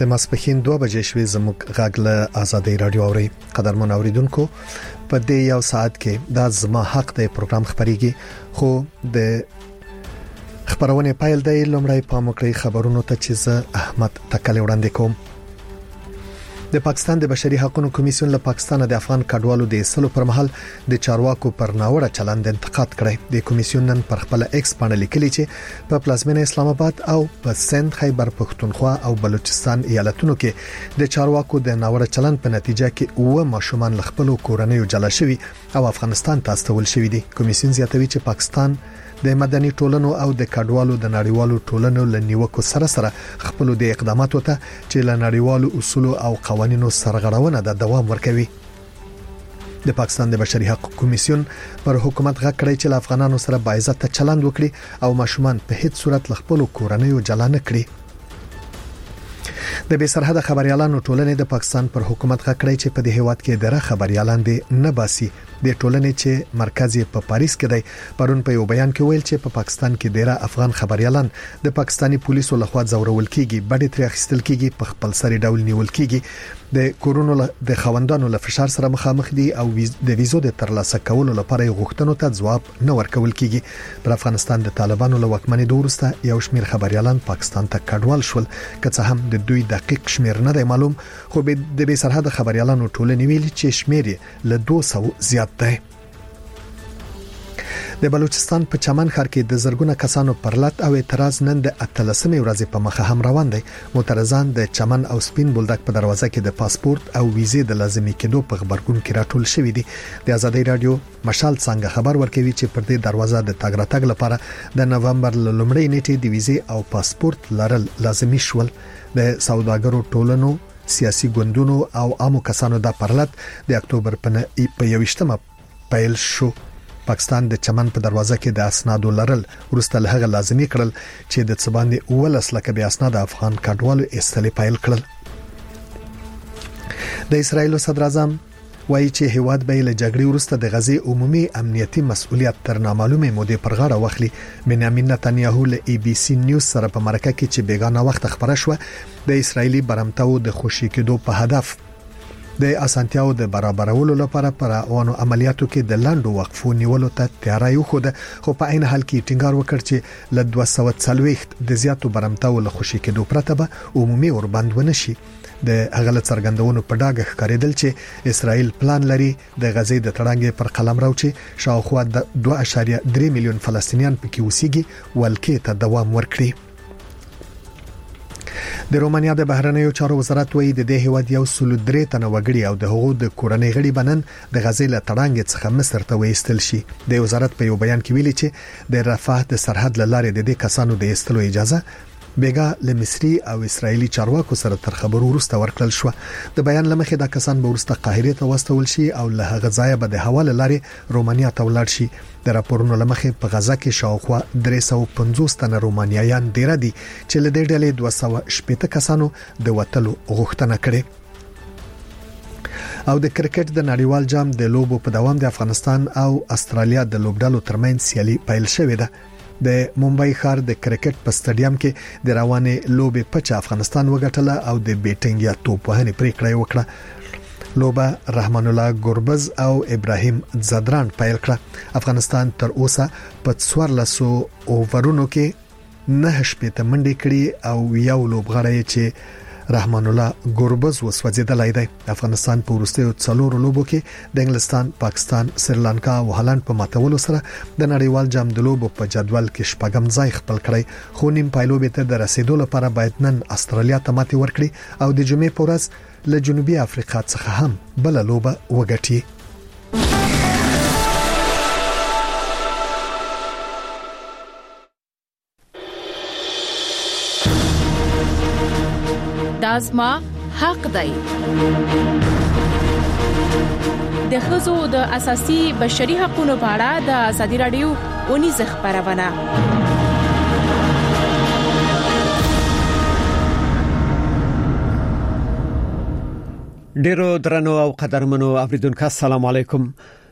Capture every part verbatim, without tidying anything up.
د ماسپخین دوه بجې شوې زموږ غږ له آزادۍ رادیو اوري. قدرمن اوریدونکو په دې یو ساعت کې دا زما حق دی پروګرام خبريږي، خو د خبرونه پایل دی لومړی پاموکړی خبرونو ته چې زه احمد تکل وړاندې کوم. د پاکستان د بشري حقوقو کمیسیون له پاکستان د افغان کډوالو د ایستلو پر مهال د چارواکو پر ناوړه چلند انتقاد کړی. د کمیسیون نن پر خپل ایکس باندې لیکلي چې په پلازمینه اسلام آباد او په سند خیبر پختونخوا او بلوچستان ایالتونو کې د چارواکو د ناوړه چلند په نتیجه کې اوه ماشومان له خپل کورنۍ جلا شوي او افغانستان ته استول شوي دي. کمیسیون زیاتوي چې پاکستان د مدني ټولنو او د کډوالو د نړیوالو ټولنو له نیوکو سره سره خپل د اقداماتو ته چې له نړیوالو اصول او قوانینو سرغړونه د دوام ورکوي. د پاکستان د بشري حقوقو کمیسیون پر حکومت غږ کړی چې افغانانو سره باعزت چلند وکړي او ماشومان په هیڅ صورت له خپل کورنۍ جلا نه کړي. د بې سرحده خبريالانو ټولنې د پاکستان پر حکومت غږ کړی چې په دې هیواد کې ډېر خبريالان دي نه باسي. د ټولنې چې مرکز په پاریس کې دی پرون په یو بیان کې ویل چې په پا پاکستان کې ډېر افغان خبريالان د پاکستانی پولیسو لخوا ځورول کیږي، بډې تر اخیستل کیږي، په خپل سری ډول نیول کیږي، د کورونو د خوندانو له فشار سره مخامخ دي او د ویزو د ترلاسه کولو لپاره غوښتنو ته ځواب نه ورکول کیږي. پر افغانستان د طالبانو له واکمنۍ وروسته یو شمېر خبريالان پاکستان ته کډوال شول، که څه هم د دوی دقیق شمېر نه دی معلوم، خو د بې سرحده خبريالانو ټولنې ویلي چې شمېر له دوه سوه زیات دی. د بلوچستان په چمن ښار کې د زرګونه کسانو پرلط او اعتراض نن د اتلسمې ورځې په مخه هم روان دي. معترضان د چمن او سپین بولدک په دروازه کې د پاسپورت او ویزې د لازمي کېدو په خبرګون کې راټول شوې دي. د آزادۍ رادیو مشال څنګه خبر ورکوي چې پر دې دروازه د تاګ راتګ لپاره د نومبر لومړۍ نیټې د ویزې او پاسپورت لرل لازمي شول. د سوداګرو ټولنو، سیاسي ګوندونو او عامو کسانو د پرلط د اکتوبر په یوویشتمه پیل شو. پاکستان د چمن په دروازه کې د اسنادو لرل ورسته له هغه لازمي کړل چې د څباندې اولس لکه بیا اسناد افغان کډوالو استلې پایل کړل. د اسرایل صدر اعظم وایي چې هیواد به له جګړې وروسته د غزې عمومي امنیتي مسؤلیت تر نامعلومه مودې پر غاړه واخلي. بنیامین نتنیاهو له ای بی سی نیوز سره په مرکه کې چې بیگانه وخت خبره شو د اسرایلی برمتاو د خوشی کېدو په هدف د اسانتیاو د برابرولو لپاره پر روانو عملیاتو کې د لاندو وقفو نیولو ته تیاری وخوده، خو په عین حال کې ټینګار وکړ چې له دوه سوه څلوېښت د زیاتو برمتاو له خوشی کېدو پرته به عمومي اوربند ونشي. د هغه څرګندونو په ډاګه ښکارېدل چې اسرائیل پلان لري د غزې د تړانګې پر قلم راو چې شاوخوا د دوه اعشاریه درې میلیون فلسطینیان پکې اوسېږي ولکې ته دوام ورکړي. د رومانیا د بهرنیو چارو وزارت وایي د دې هیواد یو سل درې تنه وګړي او د هغو د کورنۍ غړي بنن د غزې له تړانګې څخه مصر ته وېستل شي. د وزارت په یو بیان کې ویلي چې د رفح د سرحد لارې د دې کسانو د ایستلو اجازه بیګا له مصري او اسرایلی چارواکو سره تر خبرو وروسته ورکړل شو. د بیان لمخې دا کسان به وروسته قاهره ته واستول شي او له هغه ځایه به د حواله لارې رومانیا ته ولاړ شي. د راپورونو لمخې په غزا کې شاوخوا درې سوه پنځوس تنه رومانیایان ډیر دي چې له دې ډلې دوه سوه شپږ کسانو د وټلو غوښتنه کړې. او د کرکټ د نړیوال جام د لوبو په دوام د افغانستان او استرالیا د لوبډالو ترمنځ سیالي پیل شوې ده. د ممبئی ښار د کرکټ په سټډیم کې د روانې لوبې پچ افغانستان وګټله او د بیټینګ یا توپ وهنې پریکړه وکړه. لوبه رحمان الله ګوربز او ابراهیم زدران پیل کړه. افغانستان تر اوسه په څوارلس اوورونو کې نه شپېته منډې کړې او یو لوبغاړی چې رحمان الله ګوربز وسوځیدلای دی. افغانستان په وروستیو څلورو لوبو کې د انګلستان، پاکستان، سریلانکا او هالند په ماتولو سره د نړیوال جام د لوبو په جدول کې شپږم ځای خپل کړی. خو نیم پایلوبې ته د رسیدو لپاره باید نن استرالیا ته ماتې ورکړي او د جمعې په ورځ له جنوبي افریقا څخه هم بل لوبه وګټي. دازما حق دی. د ښځو د اساسي بشري حقوقو په اړه د آزادۍ رادیو ونیزه خبرونه. ډیرو درنو او قدرمنو اوریدونکو السلام علیکم.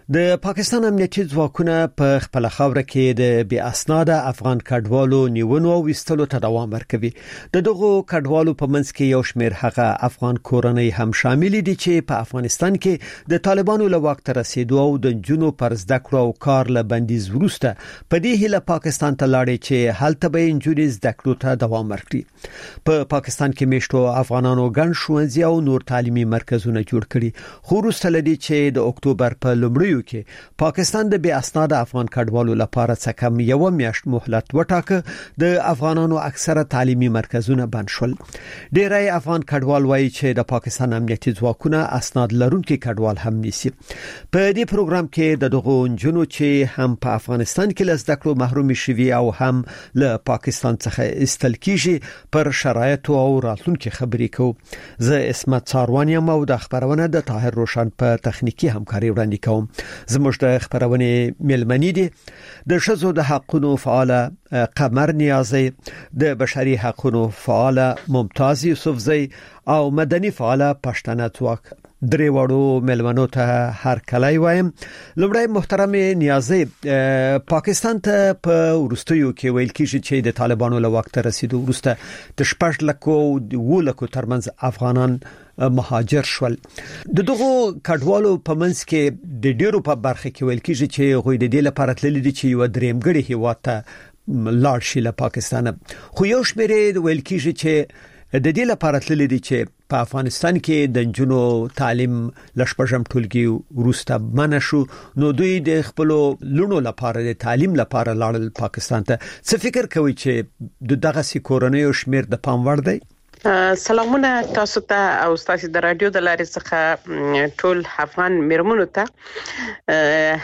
د پاکستان امنیتي ځواکونه په خپل خاوره کې د بې اسناده افغان کډوالو نیونو او وستلو ته دوام ورکوي. د دغو کډوالو په منځ کې یو شمېر هغه افغان کورنۍ هم شامل دي چې په افغانستان کې د طالبانو له واک ته رسیدو او د جنونو پر زده کړو او کار له بندیز وروسته په دې هیله پاکستان ته لاړې چې هلته به انجونې زده کړو ته دوام ورکړي. په پا پاکستان کې میشتو افغانانو ګڼ ښوونځي او نور تعلیمي مرکزونه جوړ کړي. خو وروسته لدی چې د اکتوبر په لومړیو کې پاکستان د بې اسناده افغان کډوالو لپاره څه کم یو میاشت مهلت وټاکه، د افغانانو اکثره تعلیمي مرکزونه بند شول. ډیری افغان کډوال وایي چې د پاکستان امنیتي ځواکونه اسناد لرونکي کډوال هم نیسي. په دې پروګرام کې د دغو جنونو چې هم په افغانستان کې له زده کړو محروم شوي او هم له پاکستان څخه استل کیږي پر شرایطو او راتلونکو خبرې کوو. زه اسمت څاروان یم او د خبرونه د طاهر روشن په تخنیکی همکاري وړاندې کوم. زموږ د خبرونې ملمنې دي د ښځو د حقوقو فعاله قمر نیازی، د بشري حقوقو فعاله ممتاز یوسفزی او مدني فعاله پښتنه ځواک. درې وړو ملمنو ته هر کله وایم. لومړی محترم نیازی، پاکستان ته په ورستیو کې ویل کیږي چې د طالبانو له واک ته رسیدو وروسته د شپږ لکو و لکو ترمنځ افغانان مهاجر شول. د دغو کډوالو په منځ کې د ډیرو په برخه کې ویل کیږي چې غوی د دې لپاره تللي دي چې یو درېمګړي هیواد ته لاړ شي له پاکستان. خو یو شمېر ویل کیږي چې د دې لپاره تللي دي چې په افغانستان کې د جنونو تعلیم لشپږم ټولګي وروسته منع شو، نو دوی د خپل لونو لپاره د تعلیم لپاره لاړل پاکستان ته. څه فکر کوي چې د دغه سي کورنۍ شمیر د پام وړ دی؟ سلامونه تاسو ته او تاسو د رادیو د لارې څخه ټول افغان میرمنو ته،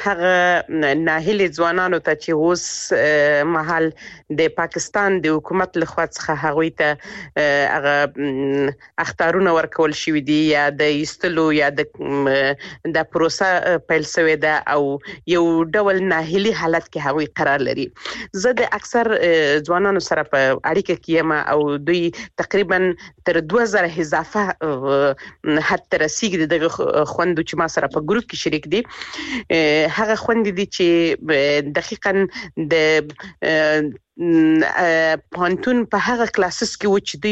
هغه ناهیلي ځوانانو ته چې اوس مهال د پاکستان د حکومت لخوا څخه هغوی ته هغه اختارونه ورکول شوی دي یا د ایستلو یا د د پروسه پیل شوی ده او یو ډول ناهیلي حالت کې هغوی قرار لري. زه د اکثر ځوانانو سره په اړیکه کې یم او دوی تقریبا تر دوه زره اضافه حد تر رسیدي دغه خوندو چې ما سره په ګروپ کې شریک دي. هغه خوند دي چې دقیقاً د پانتون په هغه کلاسز کې و چې دوی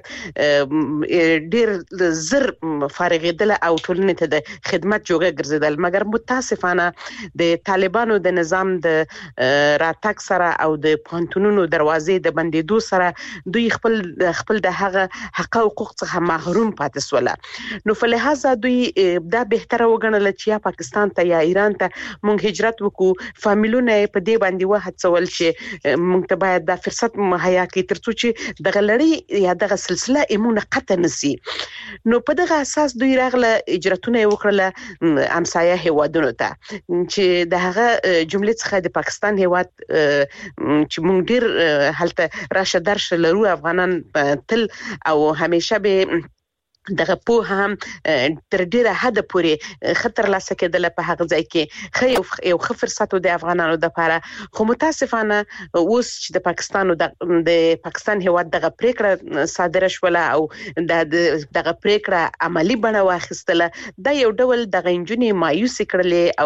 باید ډیر زر فارغېدل او ټولنې ته د خدمت جوګه ګرځیدل، مګر متاسفانه د طالبانو د نظام د راتګ سره او د پانتونونو دروازې د بندیدو سره دوی خپل خپل د هغه حق او حقوق څخه محروم پاتې سول. نو په لحاظه دوی دا بهتره وګڼل چې یا پاکستان ته یا ایران ته مونږ هجرت وکړو، فامیلونه په دې باندې وهڅول چې مونږ باید دا فرصت مهیا کړي ترڅو چې دغه لړۍ یا دغه سلسله ایمونه قطع نشي. نو په دغه اساس دوی راغله هجرتونه وکړه همسایه هیوادونو ته چې د هغه جملې څخه د پاکستان هیواد چې مونږ ډیر هلته راشه درشه لرو افغانان تل او همیشه به دغه په هم تر ډیره حد پورې خطر لاسه کېدل په هغه ځای کې خو یو خو فرصت د افغانانو د لپاره. خو متاسفانه اوس چې د پاکستان د پاکستان هیواد دغه پریکړه صادره شوله او د دغه پریکړه عملی بڼه واخیستله، دا یو ډول د غنجونې مایوس کړلې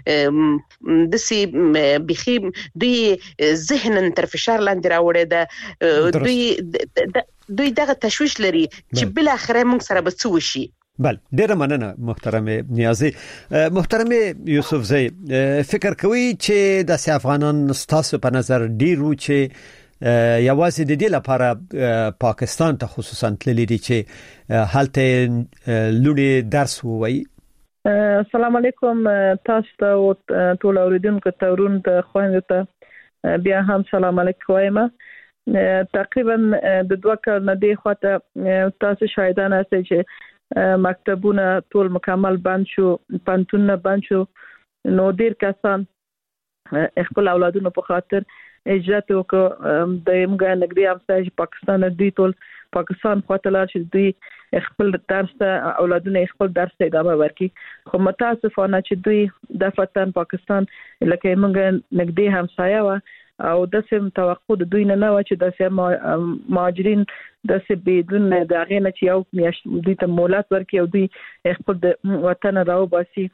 او د سي بخي دوی ذهنن تر فشار لاندې راوړې ده. دوی دوی دغه تشويش لري چې بل اخره موږ سره به څه وشي. بل ډیره مننه محترم نیازی. محترم یوسفزی، فکر کوي چې د افغانان ستاسو په نظر ډیرو چې یوازې د دې لپاره پاکستان ته خصوصا تللی دي چې هلته لونی درس ووایي؟ السلام علیکم تاسو ته ټول اوریدونکو ته ورونو ته خويندو ته بیا هم سلام علیکم وایم. تقریبا د دوه کال نه دی خواته تاسو شاهدان هستئ چې مکتبونه ټول مکمل بند شو، پانتونونه بند شو، نو ډیر کسان خپل اولادونو په خاطر هجرت وکړ. د موږ نګدي همسایه پاکستان دوی ټول پاکستان خواته لاړ چې دوی خپل درس اولادونه خپل درس ادامه ورکړي. خو متاسفانه چې دوی د فتن پاکستان لکه موږ نګدي همسایه و او د سیم توقع د دوی نه نه و چې د سیم مهاجرین د سبیدون د هغه نه چې یو میاشت دوی ته مولات ورکړي او دوی خپل د وطن راو باسي.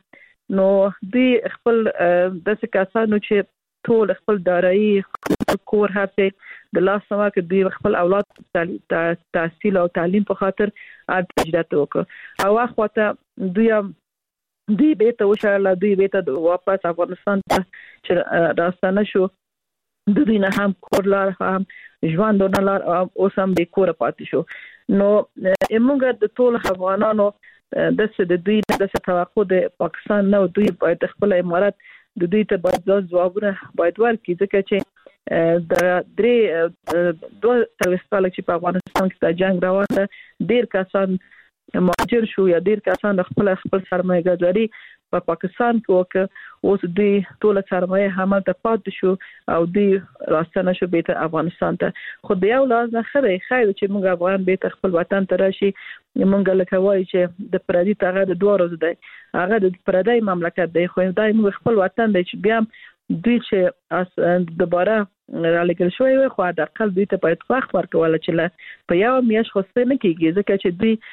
نو دوی خپل د څه کسانو چې ټول خپل دارایی کور هڅه د لاس سما کې دوی خپل اولاد تحصیل او تعلیم په خاطر اجازه وکړه او واخته دوی دوی به ته وشاله دوی به ته واپس افغانستان ته چې راستانه شو د دوی نه هم کورلار هم ژوندونلار اوس هم د کور پاتې شو. نو موږ د ټول افغانانو د څه د دوی د څه توقع د پاکستان نو دوی باید خپل امارات د دوی ته باید ځوابونه باید ورکړي ځکه چې د درې دوه تلويستاله چې په افغانستان کې د جنگ روان ده ډیر کسان مهاجر شو یا ډیر کسان خپل خپل سرمایه ګذاري په پا پاکستان کې وکړ اوس دوی ټول سرمایه هم ته پات شو او دوی راستنه شو به افغانستان ته. خو د یو لاس نه خره خیر چې موږ افغان به خپل وطن ته راشي موږ لکه وایي چې د پردي تاغه د دوه ورځې دی هغه د پردي مملکت دی خو دای موږ خپل وطن دی چې بیا دوی چې دوباره را لګل شوی وي خو د اقل دوی ته باید وخت ورکول چې په یو میاش خو څه نه کیږي ځکه چې دوی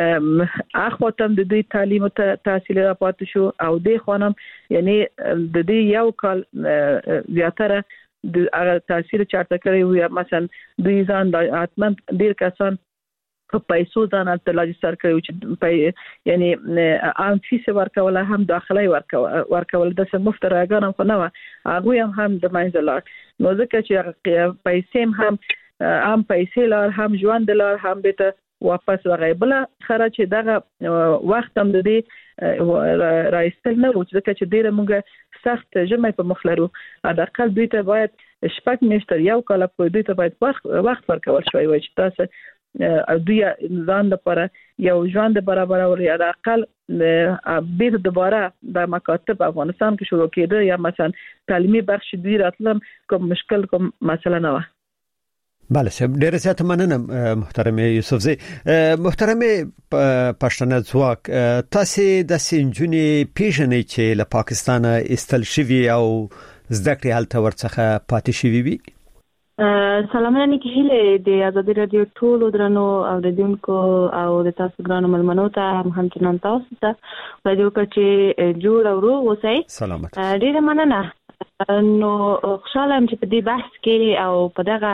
اخو تم د دوی تعلیم ته تحصیل را پاتې شو او د خانم یعنی د دې یو کال زیاتره د هغه تحصیل چارته کړی وي مثلا دوی ځان د اتمن ډیر کسان په پیسو ځان ته لاجستر کړی چې یعنی عام فیس ورکول هم داخلي ورکول د سم مفت راګانم خو نه هغه هم هم د منځلار نو ځکه چې پیسې هم عام پیسې لار هم ژوند لار هم به واپس وغیبله خره چې دغه وخت هم د دې راځل نه و چې چې ډیره موږ سخت جمعې په مخ لرو د اقل دوی ته باید شپږ میاشتې یو کال په دوی ته باید وخت ورکول شوی وي چې تاسو دوی ځان لپاره یو ژوند برابر او یا د اقل بیر دوباره د مکاتب افغانستان کې شروع کېده یا مثلا تعلیمي بخش دوی راتلم کوم مشکل کوم مسله نه و. بله صاحب ډیره زیاته مننه محترم یوسف زی. محترم پښتنه ځواک تاسو د سنجونی پیژنې چې له پاکستان استل شوی او زده کړې حالت ورڅخه پاتې شوی وي. سلام علیکم هله د ازادي رادیو ټول درنو اوریدونکو او د تاسو ګرانو ملمنو ته هم همچنان تاسو ته راډیو کچې جوړ او روغ اوسئ. سلامت. ډیره مننه. نو خوشاله ام چې په دې بحث کې او په دغه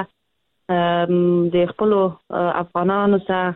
د خپل افغانانو سره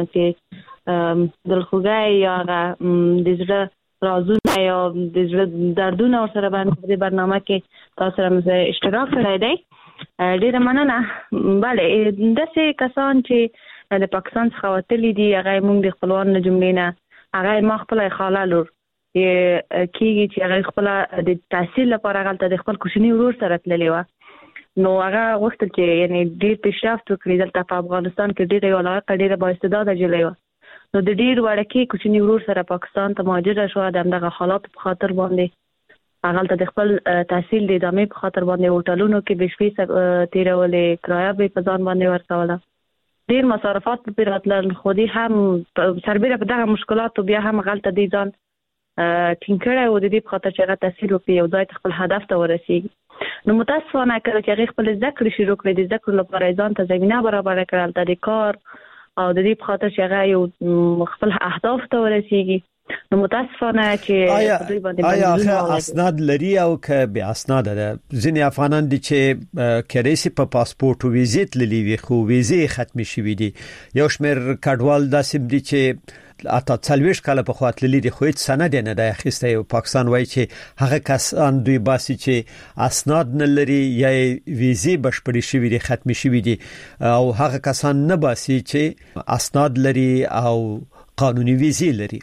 چې دلخوږی یا د زړه رازونه یا د زړه دردونه سره باندې په برنامه کې تاسو سره اشتراک کړی دی. ډیره مننه. بله داسې کسان چې د پاکستان څخه وتلي دي هغه موږ د خپلوان نه جملې نه هغه ما خپل خاله لور کېږي چې هغه خپل د تحصیل لپاره غلطه د خپل کوچنی ورور سره تللی و نو هغه وخت چې یعنی ډیر پیشرفت وکړي دلته په افغانستان کې ډیر یو علاقه ډیر با استعداد جلوي و نو د ډیر وړکې کوچنی ورور سره پاکستان ته مهاجر شو د دغه حالات په خاطر باندې هغه د خپل تحصیل د ادامې په خاطر باندې هوټلونو کې بشپې تیرولې کرایه به په ځان باندې ورکوله ډیر مصارفات په راتلل خو دې هم سربېره په دغه مشکلات بیا هم غلطه دي ځان ټینګره و د دې په خاطر چې هغه تحصیل وکړي او ځای خپل هدف ته ورسیږي. نو متاسفانه کله چې هغه خپل ذکر شروع کړی د ذکر لپاره ځان ته زمينه برابر کړل د کار او د دې په خاطر چې هغه یو خپل اهداف ته ورسیږي. نو متاسفانه چې دوی باندې آیا آیا اسناد لري او که به اسناد ده ځینې افغانان دي چې کریسي په پاسپورت او ویزیت للی وي خو ویزه ختم شوی دي یو شمیر کډوال داسې دي چې اته څلويش کاله په خاطر لري دي خو هیڅ سند نه ده اخیسته او پاکستان وایي چې هغه کسان دوی باسي چې اسناد نه لري یا ویزه بشپړی شوی دي ختم شوی دي او هغه کسان نه باسي چې اسناد لري او قانوني ویزه لري.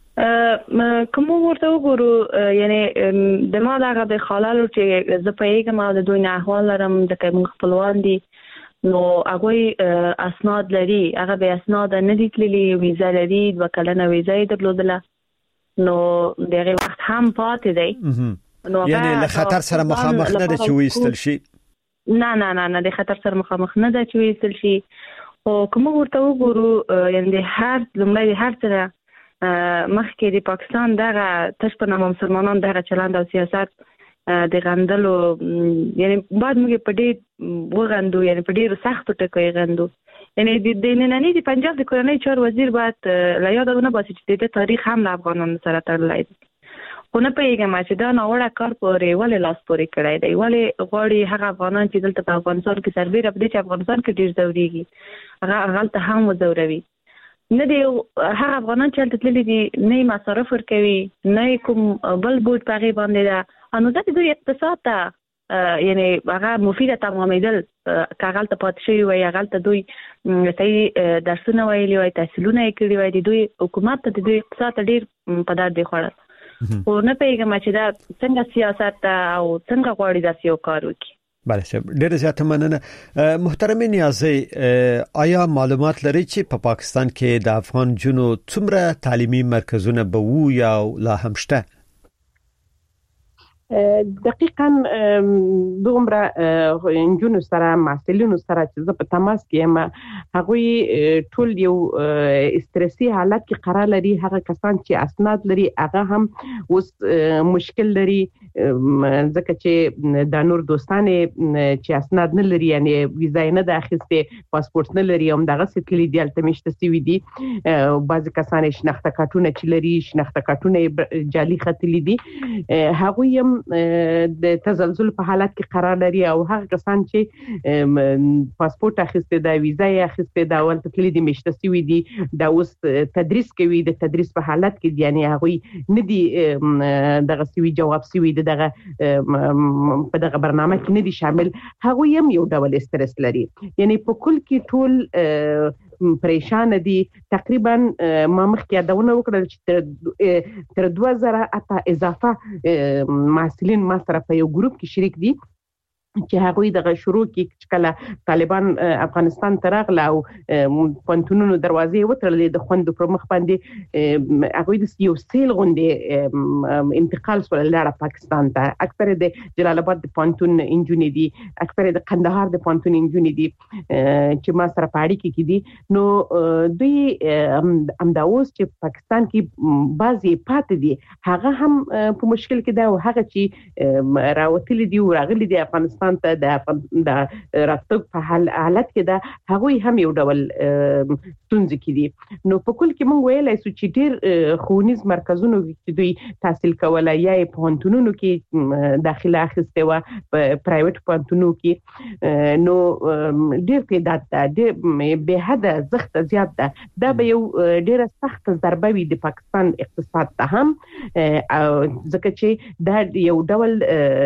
کوم ورته وګورو یعنی د ما دغه د خلالو چې زه په یګه ما د دوی نه احوال لرم د کوم خپلوان دي نو هغه اسناد لري هغه به اسناد نه دي تللي ویزه لري د وکالنه ویزه درلودله نو دغه وخت هم پاتې دی نو یعنی له خطر سره مخامخ نه دي چې وېستل شي. نه نه نه نه د خطر سره مخامخ نه دي چې وېستل شي او کوم ورته وګورو یعنی هر لمړی هر سره مخکې د پاکستان دغه تشپنه مسلمانان دغه چلند او سیاست د غندلو یعنی بعد موږ په دې وغندو یعنی په ډیرو سختو ټکو غندو یعنی د نننی د پنجاب د کورنۍ چار وزیر بعد لا یادونه باسي چې د تاریخ هم له افغانانو سره تړلی دی خو نه پیګم چې دا نوړه کار پورې ولې لاس پورې کړای دی ولې غواړي هغه افغانان چې دلته په افغانستان کې سربېره په دې چې افغانستان کې ډیر ځوريږي هغه غلطه هم وځوروي نه دی هغه افغانان چې تللي دي نه مصرف ورکوي نه کوم بل بوج پغې باندې دا انو د دوی اقتصاد ته یعنی هغه مفیده تمامېدل کاغل ته پات شي وي هغه ته دوی صحیح درسونه ویلي وي تحصیلونه یې کړی وي د دوی حکومت ته د دوی اقتصاد ډیر په دار دی خوړل خو نه پیګم چې دا څنګه سیاست او څنګه غواړي دا یو کار وکړي. بله شب ډېر زیات مننه. محترم نیازی آیا معلومات لري چې په پا پاکستان کې د افغان جنو څومره تعلیمي مرکزونه به وو یا لا هم شته؟ دقیقاً دومره انجونو سره محصلینو سره چې زه په تماس کې یم هغوی ټول یو استرسي حالت کې قرار لري هغه کسان چې اسناد لري هغه هم اوس مشکل لري ځکه چې د نور دوستانه چې اسناد نه لري یعنی ویزا نه د اخیسته پاسپورت نه لري هم دغه ستلی دی الته مشته سی وی دي بعضی کسان شناخته کارتونه چې لري شناخته کارتونه جعلي ختلی دي هغوی هم د تزلزل په حالت کې قرار لري او هغه کسان چې پاسپورت اخیسته د ویزا یې اخیسته د اول تکلی د مشتسي وي دي د اوس تدریس کوي د تدریس په حالت کې یعنی هغه نه دي دغه سوي جواب سوي دغه په دغه برنامه کې نه دي شامل هغه هم یو ډول استرس لري یعنی په کل کې ټول پریشان دي تقریبا ما مخکې یادونه وکړل چې تر دوه زره اته اضافه محصلین ما سره په یو ګروپ کې شریک دي چې هغه د شروع کې چې کله طالبان افغانستان ته راغله او پونتونونو دروازې وترلې د خوندو پر مخ باندې هغه د یو سیل غونډې انتقال سره لاړه پاکستان ته اکثره د جلال آباد د پونتون انجونی دي اکثره د قندهار د پونتون انجونی دي چې ما سره پاړی کې دي نو دوی امدا اوس چې پاکستان کې بعضی پات دي هغه هم په مشکل کې ده او هغه چې راوتلي دي او راغلي دي افغانستان ته د راتګ په حالت کې ده هغوی هم یو ډول ستونزې کې دي نو په کل کې موږ ویلای شو چې ډېر ښوونیز مرکزونو کې دوی تحصیل کولای یا په پوهنتونونو کې داخله اخیسته و په پرایویټ پوهنتونونو کې نو ډېر تعداد ده ډېر به حد زخت زیات ده دا به یو ډېر سخت ضربه وي د پاکستان اقتصاد ته هم ځکه چې دا یو ډول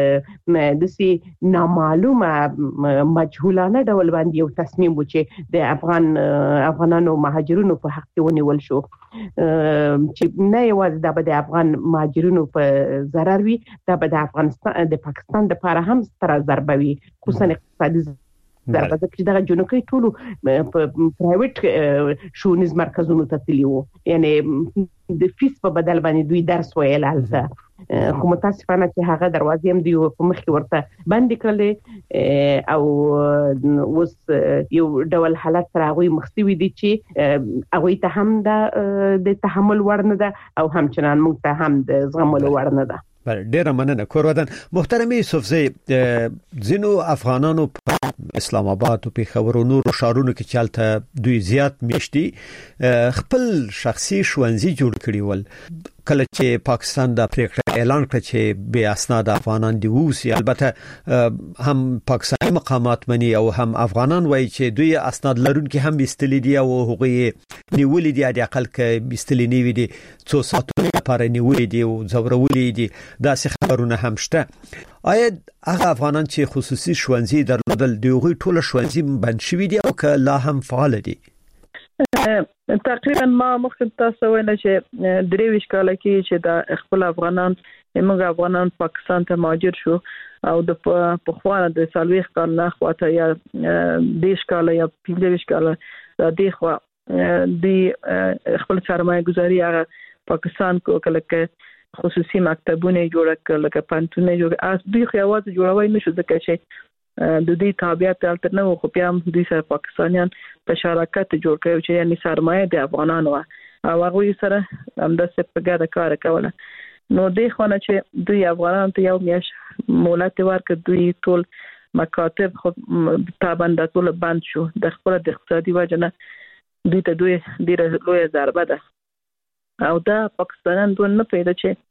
د سي معلومه مجهولانه ډول باندې یو تصمیم و چې د افغان افغانانو مهاجرونو په حق کې ونیول شو چې نه یوازې د د افغان مهاجرونو په ضرر وي دا به د افغانستان د پاکستان د لپاره هم ستره ضربه وي خصوصا اقتصادي ضربه چې دا جنوکي ټولو په پرایویټ ښوونیز مرکزونو ته تللی وو یعنی د فیس په بدل باندې دوی درس ویل هلته خو متاسفانه چې هغه دروازې هم دی په مخ کې ورته بند کړل او اوس یو ډول حالت سره هغه مخسوي دي چې هغه ته هم د تحمل ورنه ده او همچنان موږ ته هم د زغملو ورنه ده. ډیره مننه کورودن. محترم یوسفزی زینو افغانانو په اسلام آباد او پیښور او نورو شهرونو کې چالتہ دوی زیات میشتي خپل شخصي شوونځي جوړ کړي ول کله چې پاکستان د پریکړه اعلان کړ چې بے اسناد افغانان دی ووسی البته هم پاکستاني مقامات مني او هم افغانان وایي چې دوی اسناد لرونکي هم استلی دي او هغه نیولې دي د عقل کې استلی نیوي دي څو ساتونه لپاره نیولې دي او زورولې دي دا څه خبرونه هم شته. آیا هغه افغانان چې خصوصي شوونځي درلودل دوی ټول شوونځي بند شوي دي او که لا هم فعال دي؟ تقریبا ما مخکې تاسو ویل چې درې ویش کال کې چې د خپل افغانان موږ افغانان پاکستان ته مهاجر شو او د په خوانه د سالويخ کال نه خواته یا دیش کال یا پنځه ویش کال د دې خوا د خپل سرمایه گذاري هغه پاکستان کو کله خصوصي مکتبونه جوړ کړل لکه پانتونه جوړ اس دوی خو یوازې جوړوي نشو ځکه چې د دې تابعیت البته نو خو بیا هم د سره پاکستانیان په شراکت جوړ کړو چې یعنی سرمایه د افغانانو او هغه سره هم د څه په ګډه کار کوله نو د خونه چې دوی افغانان ته یو میاش مولات ورکړ دوی ټول مکاتب خو تابند ټول بند شو د خپل د اقتصادي وجنه دوی ته دوی ډیره لوی ضربه ده او دا پاکستانیان دوی نه پیدا چې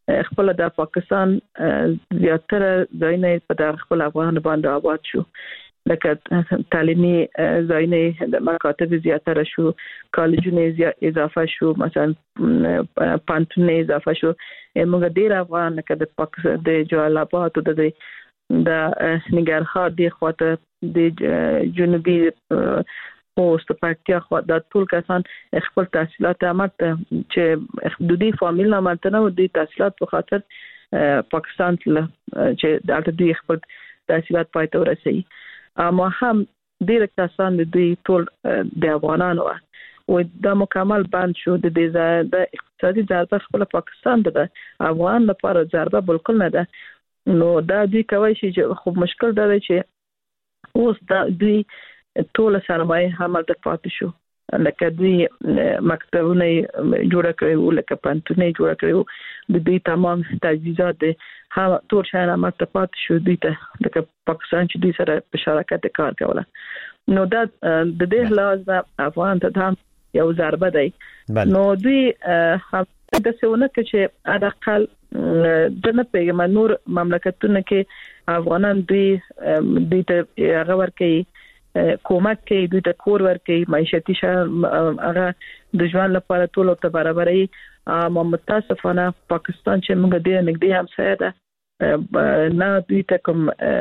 خپل د پاکستان زیاتره ځایونه په دغه خپل افغان باندې آباد شو لکه تعلیمي ځایونه د مکاتب زیاتره شو کالجونه اضافه شو مثلا پانتونه اضافه شو موږ ډیر افغان لکه د پاکستان د جلال آباد او د د ننګرهار د خواته د جنوبي اوست پکتیا خو د ټول کسان خپل تحصیلات عملته چې حدودي فامیل نه مالته نه د تحصیلات په خاطر پاکستان ته چې د دوی خپل تحصیلات پاتې ورسي اما هم ډیر کسان د دوی ټول د افغانانو او د مکمل بند شو د دې د اقتصادي ضربه خپل پاکستان ته افغان لپاره ضربه بالکل نه ده نو دا دوی کوي چې خو مشکل دا دی چې اوس دا دوی ټول سرمایه هم د پاتې شو لکه دوی مکتبونه جوړ کړو لکه پانتونه جوړ کړو د دوی تمام تجهیزات هم ټول شاین هم د پاتې شو دوی ته لکه پاکستان چې دوی سره په شراکت کار کوله نو دا د دې لازم افغان ته هم یو ضربه دی نو دوی هم د څونه چې اډقل د نه پیغام نور مملکتونو کې افغانان دوی دوی ته هغه ورکي کومک کوي دوی ته کور ورکوي معیشتي هغه د ژوند لپاره ټول ته برابرۍ ما متاسفانه پاکستان چې موږ ډیر نږدې همسایه ده نه دوی ته کوم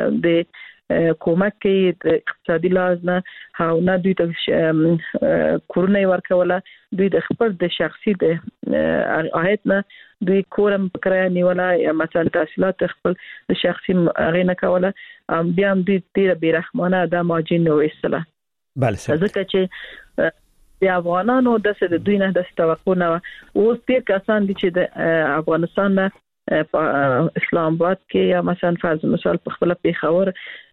د کومک کوي د اقتصادي لحاظ نه او نه دوی ته کورونه ورکوله دوی د خپل د شخصي د عاید نه دوی کورم کرایه نیوله یا مثلا تحصیلات خپل د شخصي غینه کوله بیا هم دوی ډیر بیرحمانه د ماجین وېستله بله ځکه چې د افغانانو د څه د دوی نه د توقع نه اوس ډیر کسان دي چې د افغانستان نه اسلام آباد کې یا مثلا فرض مثال په خپل پیښور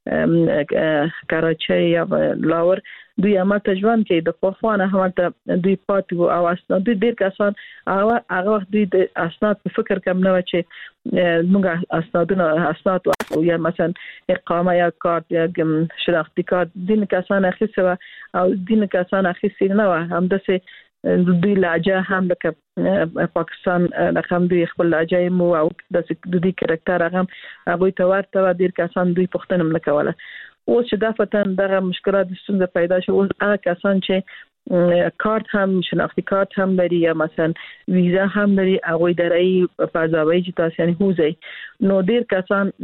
کراچۍ یا لاور دوی امته ژوند کې د پخوانه همته دوی پاتو او اسناد دوی ډیر کسان هغه هغه دوی د اسناد په فکر کم نه و چې موږ اسنادونه اسناد او یا مثلا اقامه یا کارت یا شناختی کارت دین کسان اخیسته او دین کسان اخیسته نه و هم دسه دوی لهجه هم لکه پاکستان لکه دوی خپل لهجه مو او د دوی کریکټر هغه هغه ته ورته ډیر کسان دوی پښتنه ملکواله او چې دا فتن دغه مشکلات ستونزه پیدا شو او هغه کسان چې کارت هم شناختی کارت هم لري یا مثلا ویزا هم لري هغه درای په ځای چې تاسو نه هوځي نو ډیر کسان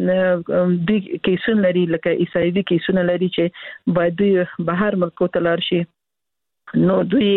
د کیسون لري لکه ایسایدي کیسون لري چې باید دوی بهر ملکو ته لاړ شي نو دوی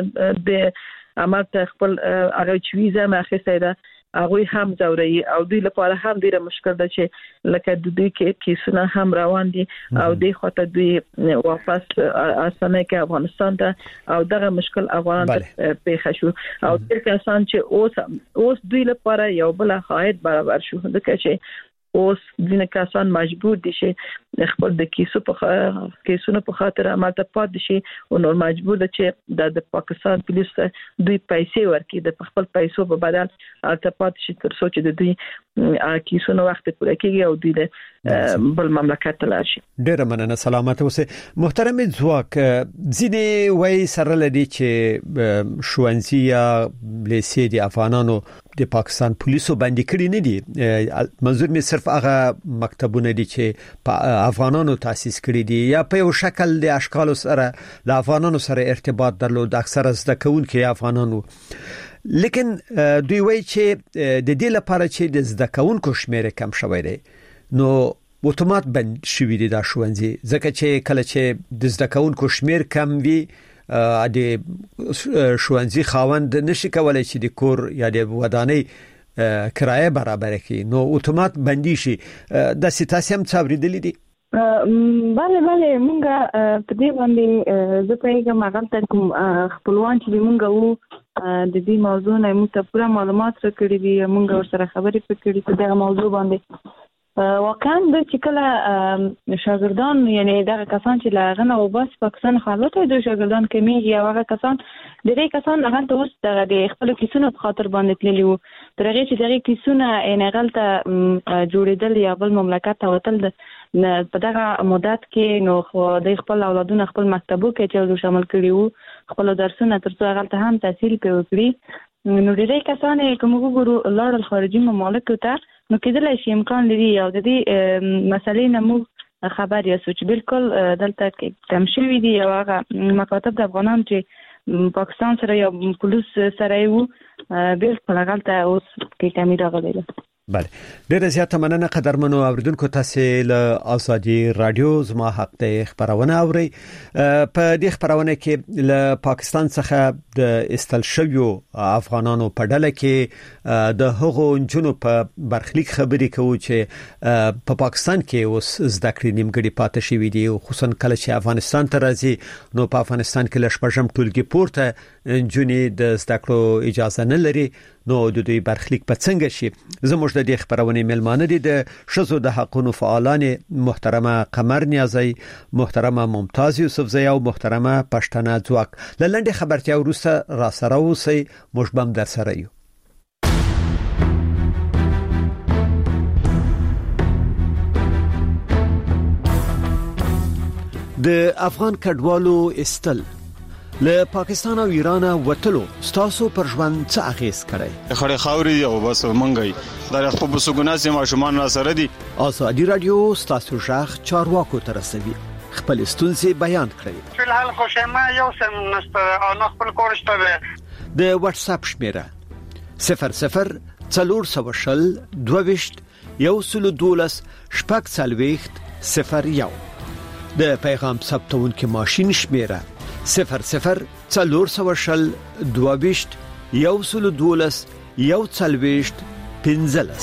د امرته خپل هغه چې ویزا ماخسته ده هغه هم زوري او دوی لپاره هم ډیره مشکل ده چې لکه د دوی کې کیسونه هم روان دي او دوی خاطر دوی واپس اسانه کې افغانستان ته او دغه مشکل افغان ته پیښ شو او د کسان چې اوس اوس دوی لپاره یو بل حایت برابر شو د کچې اوس ځینې کسان مجبور دي چې خپل د کیسو په کیسونو په خاطر عملته پاتې شي او نور مجبور دي چې د پاکستان پولیس دوی پیسې ورکړي د خپل پیسو په بدل البته پاتې شي تر څو چې د دوی کیسونو وخت پوره کیږي او دوی د بل مملکت ته لاړ شي. ډیره مننه سلامت اوسه محترم ځواک ځینې وای سره لدی چې شوانزي یا لیسې د افغانانو د پاکستان پولیسو باندې کړی نه دي منظور می صرف هغه مکتبونه دي چې په افغانانو تاسیس کړی دي یا په یو شکل د اشکال سره د افغانانو سره ارتباط درلود اکثره زده کوونکي افغانانو لیکن دوی وایي چې د دې لپاره چې د زده کوونکو شمیر کم شوی دی نو اتومات بند شوی دی دا شوانزي ځکه چې کله چې د زده کوونکو شمیر کم وي د شوانزي خاوند نشي کولای چې د کور یا د ودانۍ کرایه برابر کړي نو اتومات بندي شي د سیاسي هم څاوریدلې دي. بله بله مونږه په دې باندې زه پیغام هغه کوم خپلوان چې مونږ وو د دې موضوع نه موږ ته پوره معلومات راکړي دي مونږ سره خبرې پکړي په دغه موضوع باندې واقعا د چې کله شاګردان یعنی دغه کسان چې لاغنه او بس پاکستان خالته د شاګردان کمیږي او هغه کسان ډېری کسان هغه ته اوس دغه د خپل کیسونو په خاطر باندې تللی وو ترغه چې دغه کیسونه یې غلطه جوړېدل یا بل مملکت ته وتل په دغه مدت کې نو خو د خپل اولادونو خپل مکتبو کې چې شامل کړي وو خپل درسونه ترڅو غلطه هم تحصیل کوي نو ډېری کسان کوم وګورو لړل خارجي ممالک ته نو کېدلای شي امکان لري او د دې مسلې نه موږ خبر یاست چې بالکل دلته کم شوی دی او هغه مکاتب د افغانان چې پاکستان سره یا پولیس سره یو بالکل غلطه اوس کې کمی راغلی ده. بله ډیره زیاته مننه قدرمنو اوریدونکو تاسو له ازادي رادیو زما حق ته خبرونه اوري. په دې خبرونه کې له پاکستان څخه د استل شویو افغانانو په ډله کې د هغو جنونو په برخلیک خبرې کوي چې په پاکستان کې اوس زده کړې نیمګړې پاتې شوې دي، خصوصا کله چې افغانستان ته راځي نو په افغانستان کې لشپږم ټولګي پورته جنې د زده کړو اجازه نه لري. نو د دوی برخلیک په څنګه شي زموږ د دې خبرونه ملمانه دي د شذو د حقوقو فعالان محترمه قمر نیازی، محترمه ممتاز یوسفزی او محترمه پښتنه ځواک. لنډه خبرتیا وروسته را سره اوسئ، موږ بم در سره یو. د افغان کډوالو استل له پاکستان او ایران وټلو ستاسو پر ژوند څه اغیز کړی؟ خړې خاوري او بس منګي دا خپل بسګوناسي ماشومان را سره دي. ازادي رادیو ستاسو ژغ چارواکو ته رسوي، خپل ستونزې بیان کړئ. فلحال خو شمه یو سم نسته او خپل کورشته د واتس اپ شمیره صفر صفر څلور سو شل دوه یو سل دولس شپږ څلوېښت صفر یو. د پیغام ثبتون کې ماشين شمیره صفر صفر څلور سو شل دوه یو سل دولس یو څلوېښت پنځلس.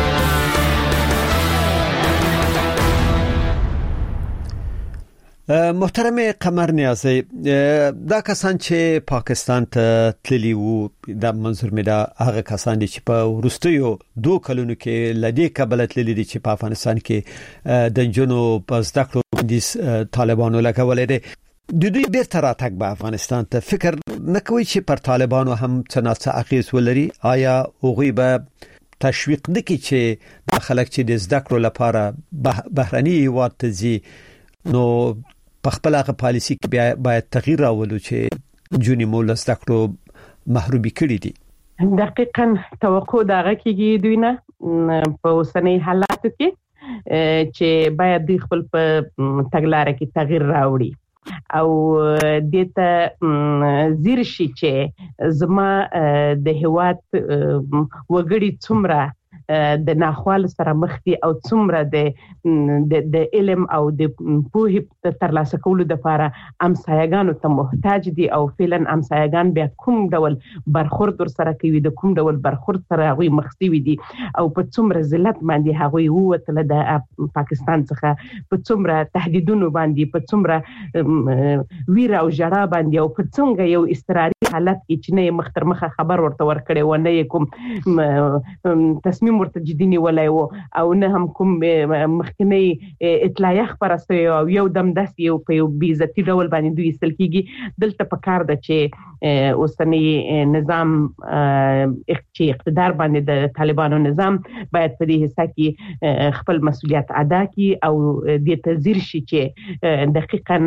محترم قمر نیازی، دا کسان چې پاکستان ته تللی وو د منظور مې دا هغه کسان دي چې په ورستیو دوه کلونو کې لدی کابل تللی دي چې په افغانستان کې د جنو په زده کړو د طالبانو لګولې دي. د دوی بیرته راتګ به افغانستان ته فکر نه کوي چې پر طالبانو هم څه نه اغیز ولري؟ آیا هغوی به تشویق نکړي چې د خلک چې د زده کړو لپاره بهرني هیواد ته ځي نو په خپل هغه پالیسي کې باید تغییر راولو چې جونی مول زده کړو محرومي کړي دي؟ دقیقاً توقع دغه کېږي دوی نه په اوسنۍ حالاتو کې چې باید دوی خپل په تګلارې کې تغییر راوړي او دته زیر شي چې زما د هواد وګړي څومره د ناخوال سره مخ دي او څومره د د علم او د پوهې ترلاسه کولو لپاره امسایګانو ته محتاج دي او فعلا امسایګان بیا کوم ډول برخورد سره کوي، د کوم ډول برخورد سره هغه مخسي دي او په څومره ذلت باندې هغه ووتل د پاکستان څخه، په څومره تهدیدونو باندې، په څومره ویر او جړا باندې او په څنګه یو استراري حالت کې چې نه مختر مخه خبر ورته ورکړي و نه کوم تصمیم ورته جدي نیولای وو او نه هم کوم مخکنی اطلاعیه خبره سوی او یو دم داس یو په یو بیزتی ډول باندې دوی استل کیږي. دلته پکار ده چې اوسنی نظام چې اقتدار باندې د طالبانو نظام باید په دې حصہ کې خپل مسؤلیت ادا کړي او د تزیر شي چې دقیقاً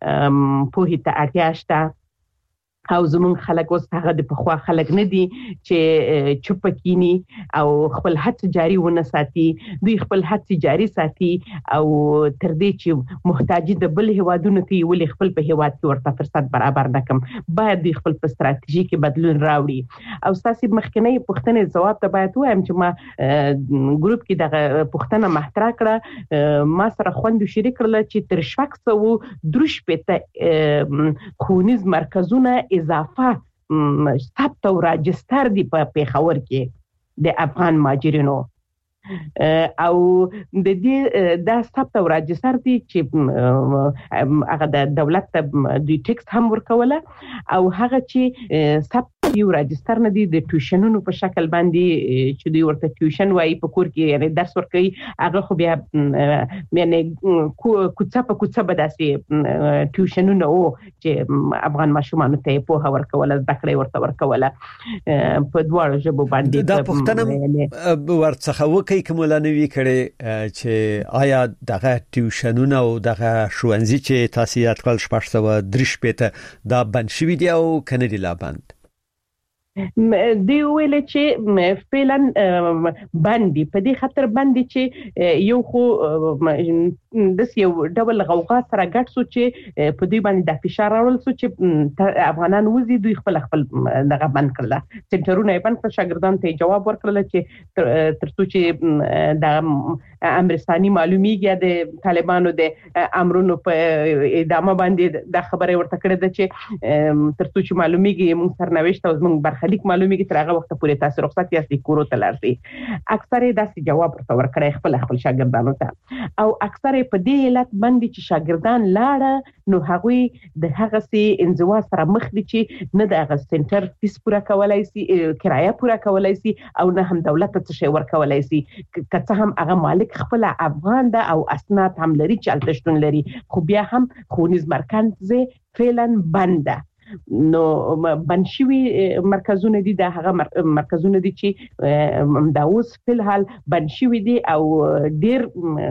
په هیته اړتیا شته او زمون خلک اوس هغه د پخوا خلک نه دي چې چوپ کینی او خپل هڅه جاری ونه ساتي. دوی خپل هڅه جاری ساتي او تر دې چې محتاجي د بل هوادونو ته ولې خپل په هواد کې ورته فرصت برابر نکم. باید دوی خپل په ستراتیژي کې بدلون راوړي او تاسو مخکنی پوښتنې جواب ته باید وایم چې ما ګروپ کې دغه پوښتنه مطرح کړه، ما سره خوند شریک کړل چې تر شپږ سوه دروش پته خونیز مرکزونه اضافه ثبت او راجستر دي په پیښور کې د افغان ماجرینو او د دې د ثبت او راجستر دي چې هغه د دولت د ټیکس هم ورکوله او هغه چې ثبت یو راجستر نه دي د ټیوشنونو په شکل باندې چې دوی ورته ټیوشن وایي په کور کې یعنی درس ورکوي، هغه خو بیا یعنی کوڅه په کوڅه به داسې ټیوشنونه وو چې افغان ماشومانو ته پوهه ورکوله، زده کړې ورته ورکوله په دواړو ژبو باندې. دا پوښتنه ورڅخه وکړي کوم لنوي کړي چې آیا دغه ټیوشنونه او دغه ښوونځي چې تاسو یې اتکل شپږ سوه درې پته دا بند شوي دي او کنه دي لا بند؟ دی ویل چې فعلا باندې په دې خاطر باندې چې یو خو د یو ډول غوغا سره ګډ سو چې په دې باندې د فشار راول سو چې افغانان وزي دوی خپل خپل دغه بند کړل سنټرونه یې بند کړ شاګردان ته جواب ورکړل چې ترڅو چې د امرستاني معلومیږي د طالبانو د امرونو په ادامه باندې د خبره ورته کړې ده چې ترڅو چې معلومیږي موږ سرنوشت او موږ برخلیک معلومیږي تر هغه وخت پورې تاسو رخصت یاستئ کورو ته لاړئ. اکثره داسې جواب ورته ورکړی خپل خپل شاګردانو ته او اکثره په دې علت باندې چې شاګردان لاړه نو هغوی د هغه سي انزوا سره مخ دي چې نه د هغه سنټر فیس پوره کولای شي کرایه پوره کولای شي او نه هم دولت ته شي ورکولای شي که هم هغه مالک خپل افغان ده او اسناد هم لري چې التشتون لري خو بیا هم خونیز مرکز فعلا بنده نو بنشوي مرکزونه دي د هغه مرکزونه دي چې دا اوس په الحال بنشوي دي او ډیر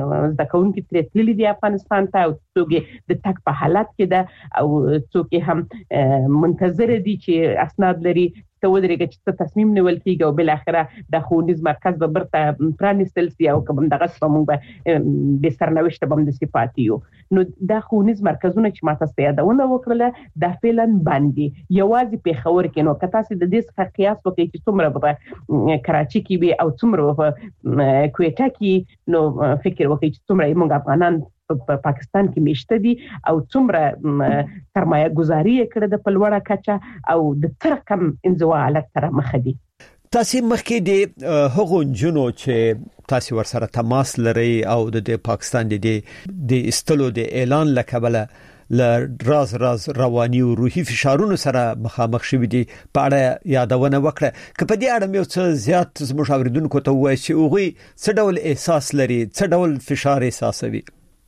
د کونکي ترتللي دي افغانستان ته او څوک د تک په حالت کې ده او څوک هم منتظر دي چې اسناد لري ته ودرېږي چې تصمیم نیول کیږي او بل اخره د خونیز مرکز به برته پرانستل سي او کوم دغه سمون به د سرنوشت به د صفاتیو نو د خونیز مرکزونه چې ماته ستیادونه وکړه د فعلا باندې یوازې په خبر کې نو کته سي د دې څخه قیاس وکړي چې څومره په کراچي کې به او څومره په کویټا کې نو فکر وکړي چې څومره موږ افغانان په پاکستان کې میشته دي او څومره سرمایه گذاري کړې د پلوړه کچا او د تر کم انزوا حالت سره مخ دي. تاسو مخکې د هغو جنو چې تاسو ورسره تماس لري او د پاکستان د د استلو د اعلان لکبله ل راز راز رواني او روحي فشارونو سره مخامخ شوي دي په اړه یادونه وکړه که په دې اړه مې څه زیات زموږ اوریدونکو ته وایي چې هغوی څه ډول احساس لري څه ډول فشار احساسوي.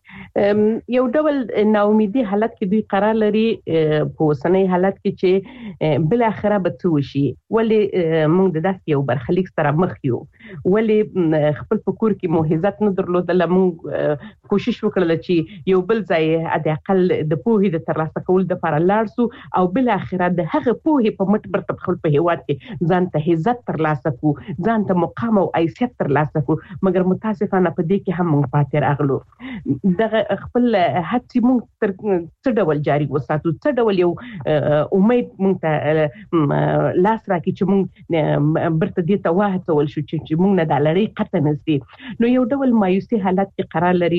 یو ډول ناامیدي حالت کې دوی قرار لري په وسنۍ حالت کې چې بل اخره به څه وشي ولی موږ د داسې یو برخلیک سره مخ یو ولی خپل فکر کې موهزت نه درلودل موږ کوشش وکړل چې یو بل ځای د اقل د پوهې د ترلاسه کول د لپاره لاړ سو او بل اخره د هغه پوهې په مټ برته خپل په هیواد کې ځان ته عزت ترلاسه کو ځان ته مقام او حیثیت ترلاسه کو مګر متاسفانه په دې کې هم موږ پاتې راغلو. دغه خپل هڅې موږ تر څه ډول جاری وساتو څه ډول یو امید موږ ته لاس راکړي چې موږ برته دې ته وهڅول شو چې موږ نه د لړۍ قطع نسي نو یو ډول مایوسي حالت کې قرار لري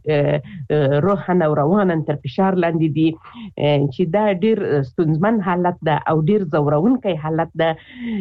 دوی روحاً او روانا تر فشار لاندې دي چې دا ډیر ستونزمن حالت ده او ډیر ځورونکی حالت ده.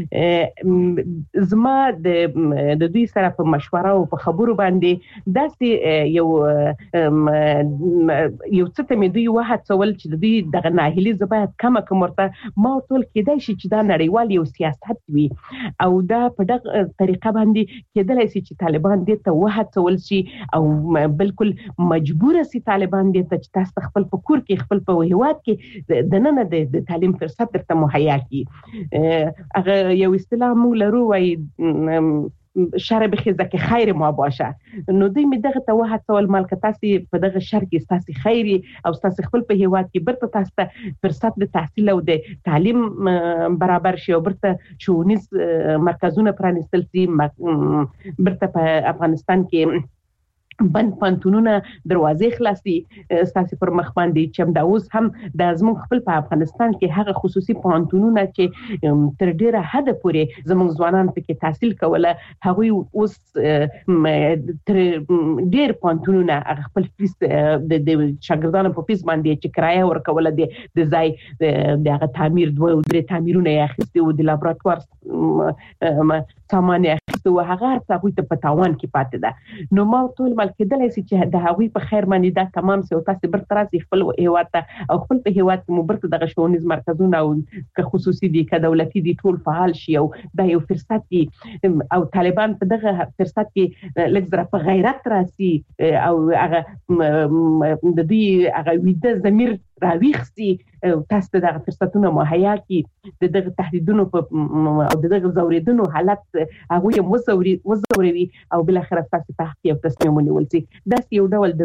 زما د دوی سره په مشوره او په خبرو باندې داسې یو یو څه ته مې دوی وهڅول چې دوی دغه ناهیلي زه باید کمه کړم ورته ما ورته ویل کېدای شي چې دا نړیوال یو سیاست وي او دا په دغه طریقه باندې کېدلی شي چې طالبان دې ته وهڅول شي او بالکل مجبوره سي طالبان دې ته چې تاسو خپل په کور کې خپل په هیواد کې د نن د تعلیم فرصت درته مهیا کړي. هغه یو اصطلاح موږ لرو وایي شر بخیزه که خیر ما باشه نو دوی می دغه ته وهڅول مال که تاسو په دغه شر کې تاسو خیری او تاسو خپل په هیواد کې برته تاسو فرصت د تحصیل او د تعلیم برابر شي او برته شونیز مرکزونه پرانستل شي برته په افغانستان کې بند پانتونونه دروازې خلاصي تاسو پر مخ باندې چې دا اوس هم د زموږ خپل په افغانستان کې هغه خصوصي پانتونونه چې تر ډیره حد پورې زموږ ځوانان پکې تحصیل کوله هغوی اوس تر ډیر پانتونونه خپل فیس د شاګردانو په فیس باندې چې کرایه ورکوله د ځای د هغه تعمیر دوه درې تعمیرونه یې اخیستي او د لابراتوار سامان یې اخیستي او هغه هغوی ته په تاوان کې پاتې ده. نو ما ټول مال کېدلی شي چې د هغوی په خیر باندې دا تمام سي او تاسو برته راځي خپل هیواد ته او خپل په هیواد کې مو برته دغه شونیز مرکزونه او که خصوصي دي که دولتي دي ټول فعال شي او دا یو فرصت دي او طالبان په دغه فرصت کې لږ زره په غیرت راسي او هغه د دې هغه ویده ضمیر راويخسي تاسو دغه فرصتونه مهیا کی د دغه تهدیدونو په او دغه زوریدونو حالت هغه مو زوري وزوري او بل اخر تاسو په حق یو تصمیم ونیول سي دا یو ډول د رویه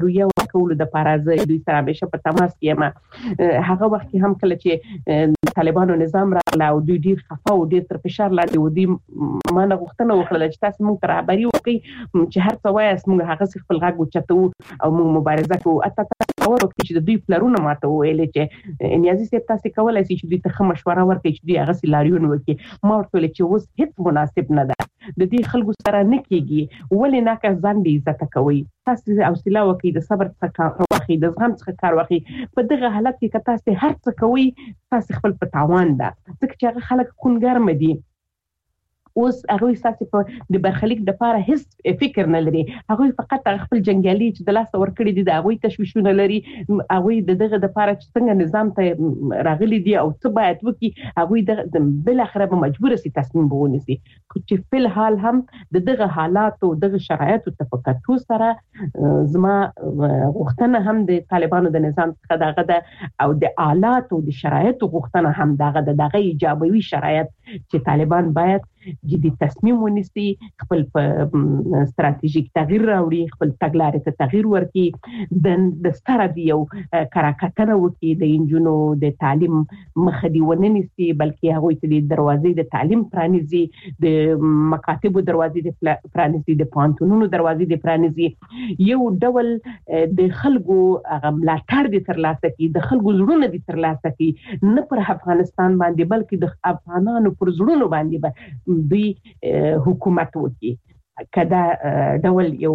کولو د پارازه دوی سره همیشه په تماس کې یم. هغه وخت هم کله چې طالبانو نظام راغله او دوی ډیر خفه او ډیر تر فشار لاندې و، دوی مانه غوښتنه وکړه چې تاسو موږ ته رهبري وکړئ چې هر څه وایاست موږ هغه خپل غږ اوچتو او موږ مبارزه کوو. اته تاسو ورکړئ چې دوی پلرونه ماته ویلې چې نیازي صاحب تاسو کولای شئ چې دوی ته ښه مشوره ورکړئ چې دوی هغه سلاریون وکړي. ما ورته ویل چې اوس هیڅ مناسب نه ده، د دې خلکو سره نه کیږي، ولې نه که ځان دې عزت کوي، تاسو حوصله وکړئ، د صبر څخه کار واخلئ، د زغم څخه کار واخلئ. په دغه حالت کې که تاسو هر څه کوئ تاسو خپل په تاوان ده، ځکه چې هغه خلک خونګرم دي. اوس هغه ساتي په د برخلیک د لپاره هیڅ فکر نه لري، هغه فقط خپل جنگیالي چې د لاس ور کړی دي د هغه تشویشونه لري، هغه د دغه د لپاره چې څنګه نظام ته راغلي دي او څه باید وکړي، هغه د بل اخره به مجبور سي تصمیم ونیسي. چې په حال هم د دغه حالات او دغه شرایطو تفکرتو سره زما غوښتنه هم د طالبانو د نظام څخه دغه ده او د آلات او د شرایطو غوښتنه هم دغه ده، دغه ایجابوي شرایط چې طالبان باید جدي تصمیم ونیسي، خپل په ستراتیژیک تغییر راوړي، خپل تګلارې ته تغییر ورکړي، د د ستاره دی یو کراکتنه وکړي، د انجونو د تعلیم مخه دی ونه نیسي، بلکې هغه ته د دروازې د تعلیم پرانیزي، د مکاتبو دروازې د پرانیزي، د پانتونونو دروازې د پرانیزي، یو ډول د خلکو هغه ملاتړ دي ترلاسه کړي، د خلکو زړونه دي ترلاسه کړي، نه پر افغانستان باندې بلکې د افغانانو پر زړونو باندې دوی حکومت وکړي. کدا ډول یو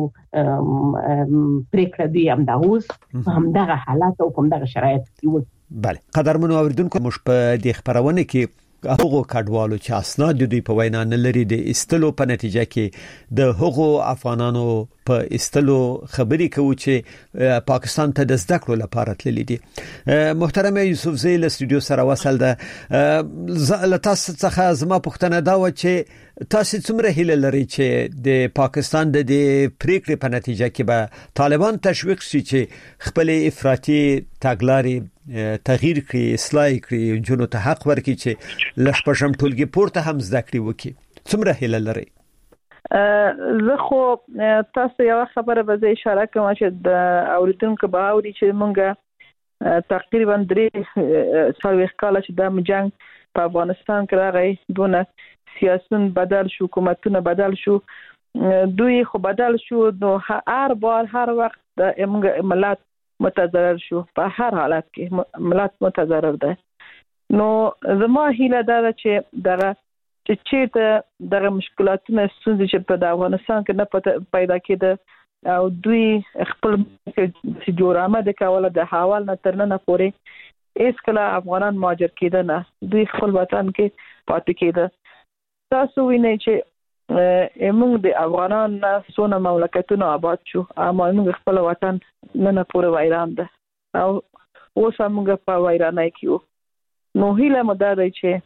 پریکړه دی هم دا اوس هم دغه حالات او هم دغه شرایط کې. بله قدرمنو اوریدونکو، موږ په دې خبرونه کې هغه کډوالو چې اسناد دوی په وینا نه لري د استلو په نتیجه کې د هغو افغانانو په استلو خبري کوي چې پاکستان ته د زده کړو لپاره تللي دي. محترم یوسف زی له استودیو سره وصل ده، تاسو څخه زما پوښتنه دا و چې تاسو څومره هیله لري چې د پاکستان د پریکړې په نتیجه کې به طالبان تشویق شي چې خپل افراطي تګلارې تغییر کړي، اصلاح کړي، جنو ته حق ورکړي چې لښپشم ټولګي پورته هم زده کړي وکړي. څومره هیله لري؟ زه خو تاسو یو خبره به اشاره کوم چې د اوریدونکو به اوري چې مونږه تقریبا درې څلوېښت کاله چې د جنگ په افغانستان کې راغی، دونه سیاستون بدل شو، حکومتونه بدل شو، دوی خو بدل شو، نو هر بار هر وخت د ملت متضرر شو، په هر حالت کې ملت متضرر ده. نو زما هیله ده چې دغه چې چیرته دغه مشکلاتونه ستونزې چې په افغانستان کې نه پیدا کېده او دوی خپل چې جوړامه د کوله د حوال نه تر نن پورې هیڅ کله افغانان مهاجر کېده نه، دوی خپل وطن کې پاتې کېده. تاسو وینئ چې موږ د افغانان نه څونه مملکتونه آباد شو، اما موږ خپل وطن نن پورې ویران ده او اوس موږ په ویرانۍ کې یو. نو هیله مو ده چې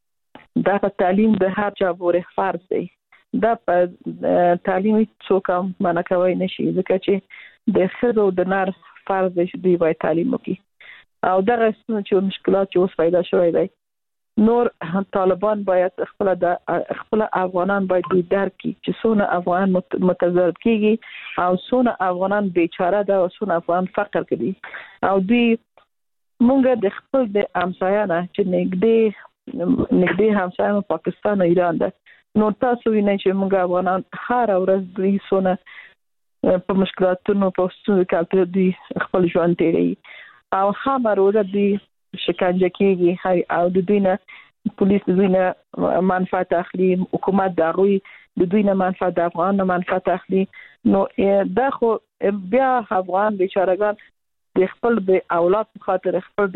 دا په تعلیم د هر چا پورې فرض دی، دا په تعلیم څوک هم منع کوي نشي، ځکه چې د ښځو د نر فرض دی چې دوی باید تعلیم وکړي او دغه څه مشکلات چې اوس پیدا شوی دی نور طالبان باید خپل د خپل افغانان باید دوی درک کړي چې څونه افغان متضرر کیږي او څونه افغانان بیچاره ده او څونه افغان فقر کوي او دوی مونږ د خپل د همسایانه چې نږدې نږدې همسایه پاکستان او ایران ده. نو تاسو وینئ چې مونږ افغانان هر ورځ دوی څونه په مشکلاتونو په ستونزو کې دوی خپل ژوند تیروي او هر ورځ دوی شکنجه کیږي او د دوی نه پولیس د دوی نه منفعت اخلي، حکومت د هغوی د دوی نه منفعت د افغان نه منفعت اخلي. نو دا خو بیا افغان بیچارهګان د خپل د اولاد په خاطر، خپل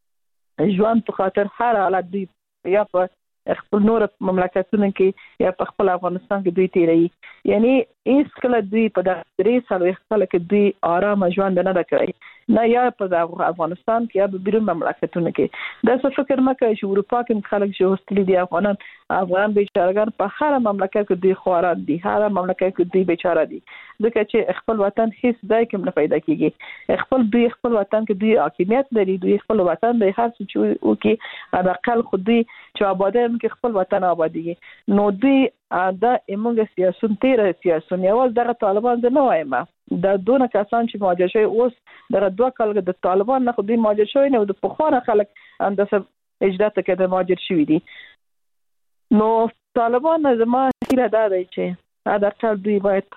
د ژوند په خاطر هر حالت دوی یا په خپل نور مملکتونو کې یا په خپل افغانستان کې دوی تیروي. یعنی هیڅ کله دوی په دغه درې څلوېښت کاله کې دوی آرام ژوند نه کوي، نه یا په افغانستان کې یا په بیرون مملکتونو کې. دا څه فکر مکه چې اروپا کې خلک چې هوستلي دي افغانان افغان بیچارهګان په هر مملکت کې دوی خواران دي، هر مملکت کې دوی بیچاره دي، ځکه چې خپل وطن هیڅ ځای کې نه پیدا کیږي. خپل دوی خپل وطن کې دوی حاکمیت لري، دوی خپل وطن د هر څه چې وکي على الاقل خو دوی چې آباده کې خپل وطن آبادیږي. نو دوی دا موږ سیاسون تیر سیاسون یو دغه طالبان نه وایم دا دونه کسان چې مهاجر شوی اوس دغه دوه کال د طالبان نه خو دوی مهاجر شوی نه د پخوانه خلک انداسه اجازه ته کې د مهاجر شوی دي نو طالبان زما هیله دا دی چې دا ټول دوی باید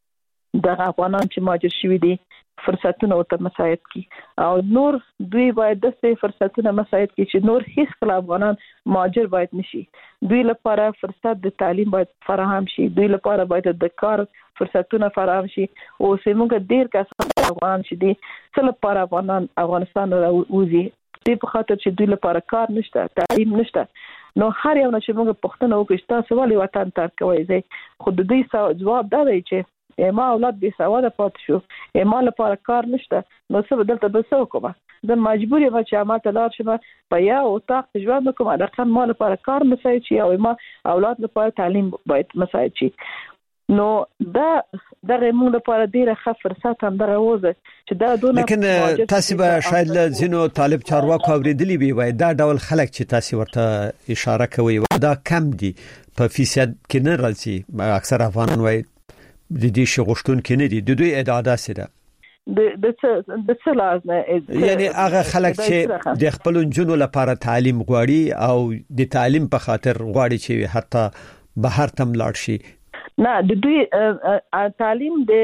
د افغانان چې مهاجر شوی دي فرصتونه او ته مساعد کی او نور دوی باید د څه فرصتونه مساعد کی چې نور هیڅ کله افغانان مهاجر باید نشي دوی لپاره فرصت د تعلیم باید فراهم شي دوی لپاره باید د کار فرصتونه فراهم شي او سیمه ډیر کسان افغانان چې دي څل لپاره افغانان افغانستان راوځي دې په خاطر چې دوی لپاره کار نشته تعلیم نشته نو هر یو چې موږ پښتنه وکړو تاسو ولې وطن ترک کوي زه خود دې جواب دا دی چې ما اولاد به سواده پات شو ما لپاره کار نشته نو څه بدلته به څه کوم زه مجبور یم چې ما ته لار شم په یو اتاق ژوند کوم دا خان ما لپاره کار مساعد شي او ما اولاد لپاره تعلیم باید مساعد شي نو دا دغه موږ لپاره ډیره ښه فرصت هم دغه وځي چې دا دونه لیکن تاسو به شاید زینو طالب چارواکو اوریدلی وي وای دا ډول خلک چې تاسو ورته اشاره کوي دا کم دي په فیصد کې نه راځي اکثر افغانان وای د دې شغشتون کې نه دي د دوی ادعا سره د د څه د څه لازمه یعنی هغه خلک چې د خپل جنونو لپاره تعلیم غواړي او د تعلیم په خاطر غواړي چې حتی بهر تم لاړ شي نه د دوی تعلیم د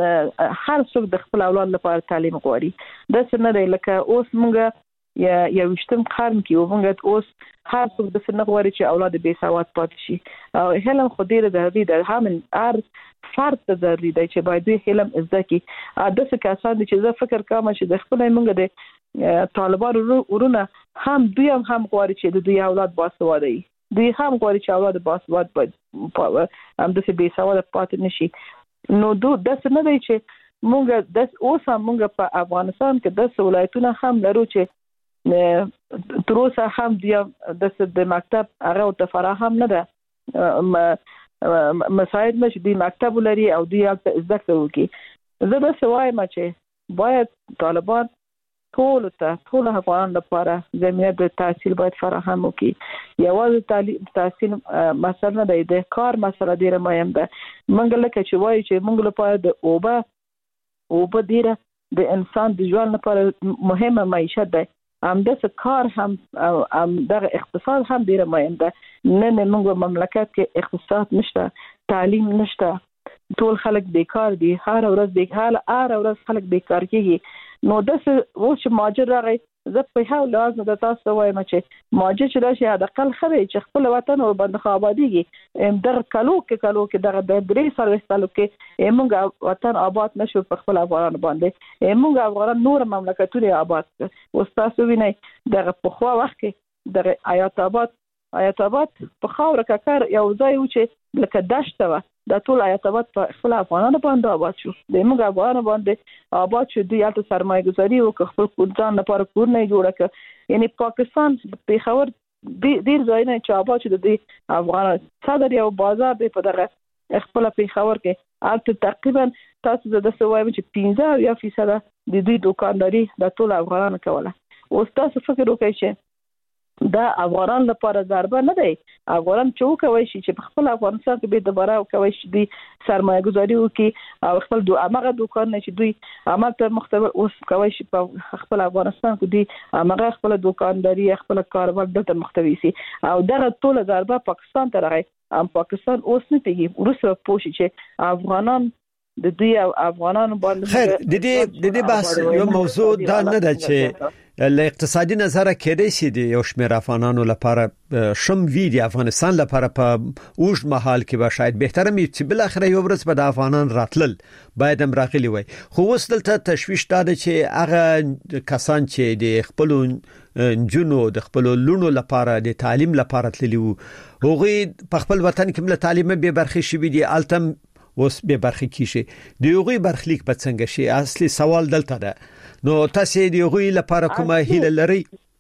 هر څوک د خپل اولاد لپاره تعلیم غواړي د څه نه دی لکه اوس مونږ یا یا وشتم قرن کې ومنګت اوس هر څوک د څه نه غواړي چې اولاد به سواد پاتې شي او هلم خو ډیره ضروري ده هم هر فرد ته ضروري دی چې باید دوی علم زده کړي د څه کسان چې زه فکر کوم چې د خپل مونږ د طالبانو ورونه هم دوی هم هم غواړي چې د دوی اولاد باسواده وي دوی هم غواړي چې اولاد باسواده باید هم د څه به سواد پاتې نشي نو دو د څه نه دی چې مونږ د اوس هم مونږ په افغانستان کې د ولایتونو هم لرو چې تر اوسه هم د مکتب هغه ته فراهم نه ده مساعد نشي د مکتب لري او دوی هغه زده کوي زه به سوایم چې باید طالبان ټول ته ټول افغانان لپاره زمينه د تحصیل باید فراهم وکړي یوازې تعلیم تحصیل مسله نه ده د کار مسله ډیره مهم ده منګل کې چې وایي چې موږ لپاره د اوبه اوبه ډیره د انسان د ژوند لپاره مهمه معیشت ده ام د کار هم ام د اقتصاد هم ډیره مهم ده نه نه موږ مملکت کې اقتصاد نشته تعلیم نشته ټول خلک بیکار دي هر ورځ بیکار هر ورځ خلک بیکار کیږي نو د څه و چې ماجر راغی زه په هغه لازم د تاسو وایم چې ماجر چې راشي د اقل خبرې چې خپل وطن او بند خاباديږي در کلو کې کلو کې دغه د درې سرویس کلو کې موږ وطن آباد نشو په خپل افغان باندې موږ افغان نور مملکتونه آباد او تاسو وینئ دغه په خوا وخت کې د آیات آباد آیات آباد په خاور ککر یو ځای و چې لکه دشت و د ټول آیات آباد په خپل افغانانو باندې آباد شو د موږ افغانانو باندې آباد شو دی البته سرمایه گذاري او خپل ځان لپاره کور نه جوړ کړ یعنی پاکستان په خبر ډیر ځای نه چې آباد شو د افغان صدر یو بازار دی په دغه خپل په خبر کې البته تقریبا تاسو د سوای چې پنځه فیصد د دوی دکانداري د ټول افغانانو کوله او تاسو فکر وکړئ چې دا افغانان لپاره ضربه نه دی افغانان چې کوي چې په خپل افغانستان کې به دوباره کوي چې دوی سرمایه گذاري وکړي او خپل دوه هغه دکان نه چې دوی عملته مختبر اوس کوي چې په خپل افغانستان کې دوی هغه خپل دکانداري خپل کاروبار دلته مختوي سي او دغه ټول ضربه پاکستان ته راغی ام پاکستان اوس نه پیږي ورسره پوښي چې افغانان د دوی افغانانو باندې خیر د دې د دې بحث یو موضوع دا نه ده چې له اقتصادي نظر کېدای شي د یو شمېر افغانانو لپاره شم وی دی افغانستان لپاره په اوږد مهال کې به شاید بهتره مي چې بل اخر یو ورځ به د افغانان راتلل باید هم راغلي وي خو اوس دلته تشويش ده چې هغه کسان چې د خپل جنو د خپل لونو لپاره د تعلیم لپاره تللی وو هغه په خپل وطن کې مل تعلیم به برخه شي دي التم اوس به برخه کیږي د یوغي برخلیک به څنګه شي اصلي سوال دلته ده نو تاسو د یوغي لپاره کومه هیله لري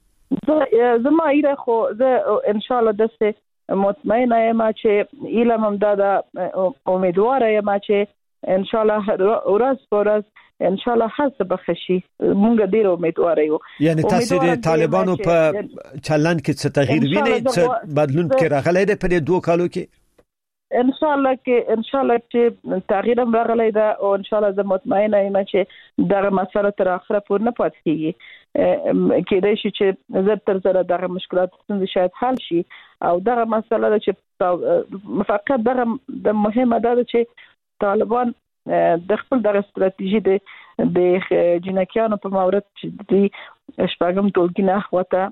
زه ما ایره خو زه ان شاء الله دسته مطمئنه یم چې علم هم دا امیدواره یم چې ان شاء الله ورځ ورځ ان شاء الله هڅه بخشي مونږ ډیر امیدواره یو یعنی تاسو د طالبانو په چلند کې څه تغییر وینئ څه بدلون کې راغلی دی په دوه کالو کې ان شاء الله کې ان شاء الله چې تغییر هم راغلی دا او ان شاء الله زه مطمئنه یم چې دغه مسله تر اخره پورې نه پاتې کیږي کېدای شي چې زر تر زر دغه مشکلات څنګه شاید حل شي او دغه مسله چې فقط دغه د مهمه ده چې طالبان د خپل دغه ستراتیژي د جنکیانو په مورد چې د شپږم ټولګي نه وته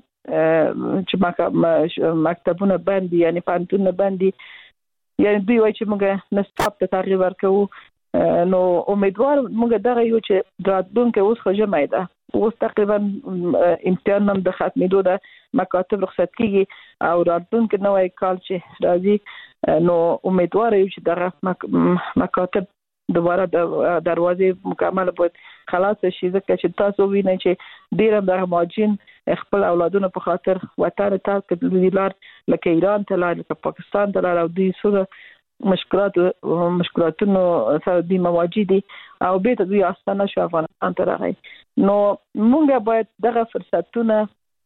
چې مکتبونه باندې یعنی پانتونه باندې یعنی دوی وایي چې موږ نصاب ته تغییر ورکوو نو امیدوار موږ دغه یو چې راتلونکي اوس خو جمعه ده اوس تقریبا امتحان هم د ختمېدو ده مکاتب رخصت کیږي او راتلونکي نوې کال چې راځي نو امیدوار یو چې دغه مکاتب دوباره د دروازې مکمل باید خلاص شي ځکه چې تاسو وینئ چې ډیر د ماجین خپل اولادونو په خاطر وطن ته کډلار لکه ایران ته لار لکه پاکستان ته لار او دوی سره مشکلات مشکلاتونو سره د مواجه دي او به ته دوی استانه شو افغانستان ته راغی نو موږ باید دغه فرصتونه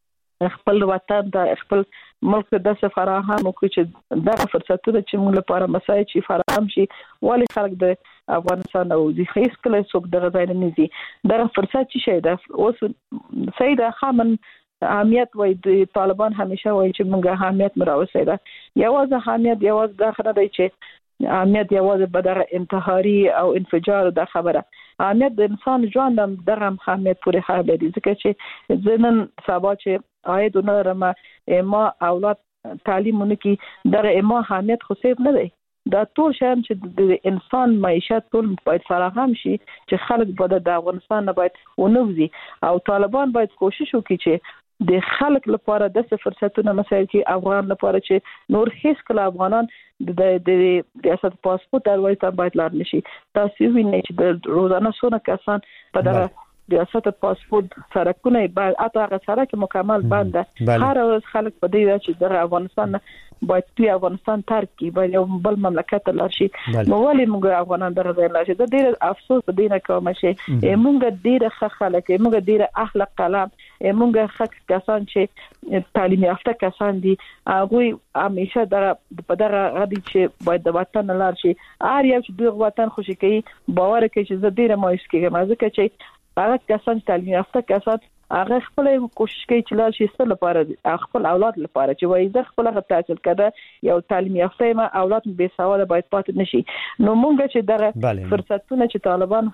خپل وطن ته خپل ملک د سفراهان او چې دغه فرصتونه چې موږ لپاره مساعد شي فراهم شي ولی خلک د افغانستان او د هیڅ کله څوک دغه ځای نه نيزي دغه فرصت چې شي د اوس سید خامن اهمیت وای د طالبان همیشه وای چې موږ اهمیت مراوسه ده یوازې اهمیت یوازې داخله دی چې اهمیت یوازې به دغه انتحاري او انفجار د خبره اهمیت د انسان ژوند هم دغه اهمیت پورې حاله دي ځکه چې زنن سبا چې آید نه رمه ما اولاد تعلیم ونکي دغه ما اهمیت خو سیب نه دی دا ټول شان چې د انسان معیشت ټول باید فراهم شي چې خلک به د افغانستان نه باید ونوزي او طالبان باید کوشش وکړي چې د خلک لپاره د فرصتونو مسایل کې افغان لپاره چې نور هیڅ کله افغانان د ریاست پاسپورت دروازه ته باید لاړ نشي تاسو وینئ چې د روزانه څونه کسان په دغه ریاست پاسپورت سرکونه باید اته هغه سرک مکمل بنده هر ورځ خلک په دې چې د افغانستان باید په افغانستان ترک کی باید یو بل مملکت لار شي نو ولې موږ افغانان دغه ځای لار شي د ډېر افسوس په دې نه کوم شي موږ ډېر ښه خلک موږ ډېر اخلاق کلام موږ ښه کسان چې تعلیم یافته کسان دي هغه همیشه دغه په دغه غدي چې باید د وطن لار شي هر یو چې دوی وطن خوشي کوي باور کوي چې زه ډېر مایوس کېږم ځکه چې هغه کسان تعلیم یافته کسان هغه خپل کوشش کوي چې لار شي ستل لپاره خپل اولاد لپاره چې وایي زه خپل هغه تحصیل کړه یو تعلیم یافته ما اولاد به سواده باید پاتې نشي نو مونږ چې دغه فرصتونه چې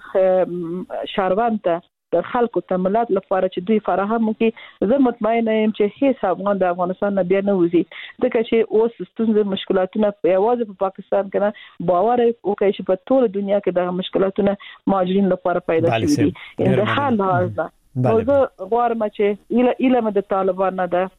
طالبان شهروند ته د خلکو تملات لپاره چې دوی فراهم وکړي زه مطمئنه یم چې هیڅ افغان د افغانستان نه بیا نه وځي ځکه چې اوس ستونزې مشکلاتونه یوازې په پاکستان کې نه باور وکړي چې په ټول دنیا کې د مشکلاتونه مهاجرین لپاره پیدا شوي دي د حال لحاظ ده نو زه غواړم چې اله اله د طالبان نه ده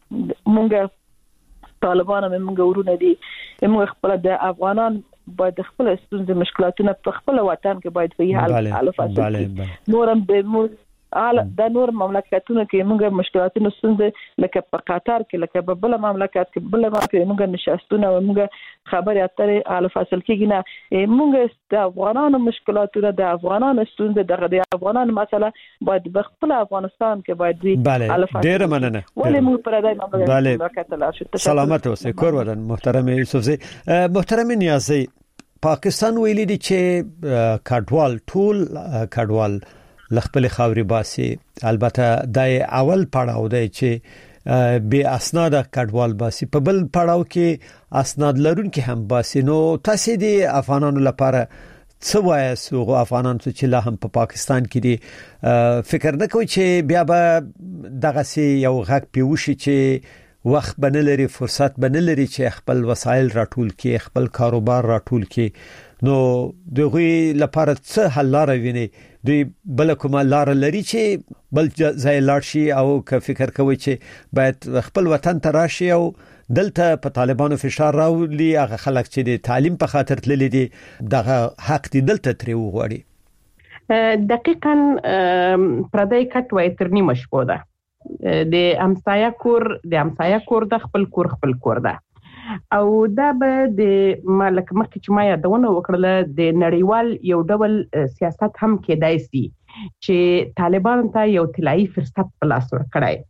مونږ طالبان هم مونږ ورونه دي موږ خپل د افغانان باید خپل ستونزې مشکلاتونه په خپل وطن کې باید په حل حل فاصله نورم د حال د نور مملکتونو کې موږ مشکلاتونه ستونزې لکه په قطر کې لکه په بل مملکت کې بل مملکت موږ نشاستونه او موږ خبرې اترې حل فاصله کې نه موږ د افغانانو مشکلاتونه د افغانانو ستونزې د افغانانو مسله باید په خپل افغانستان کې باید وي حل فاصله ډیر مننه ولې موږ پر دای مملکت لا شو سلامت اوسئ کور ودان محترم یوسفزی محترم نیازی پاکستان ویلي دي چې کډوال ټول کډوال لخپل خاوري باسي البته د اول پړاو دی چې به اسناد کډوال باسي په بل پړاو کې اسناد لرونکي هم باسي نو تاسو د افغانانو لپاره څه وایي سو افغانان چې لا هم په پاکستان کې دي فکر نه کوي چې بیا به دغه سي یو غږ پیوشي چې وخت بنلري فرصت بنلري چې خپل وسایل راټول کې خپل کاروبار راټول کې نو دغه لپاره څه حل لار ویني دوی بل کومه لار لري چې بل ځای لاړ شي او که فکر کوي چې باید خپل وطن ته راشي او دلته په طالبانو فشار راولي هغه خلک چې د تعلیم په خاطر تللي دي دغه حق دي دلته تری وغوړي دقیقاً پردای کټ وای تر نیمه شپه ده د امسایا کور د امسایا کور د خپل کور خپل کور ده او دا به د مالک مخکې چې ما یادونه وکړله د نړیوال یو ډول سیاست هم کېدای شي چې طالبان ته یو طلایی فرصت په لاس ورکړي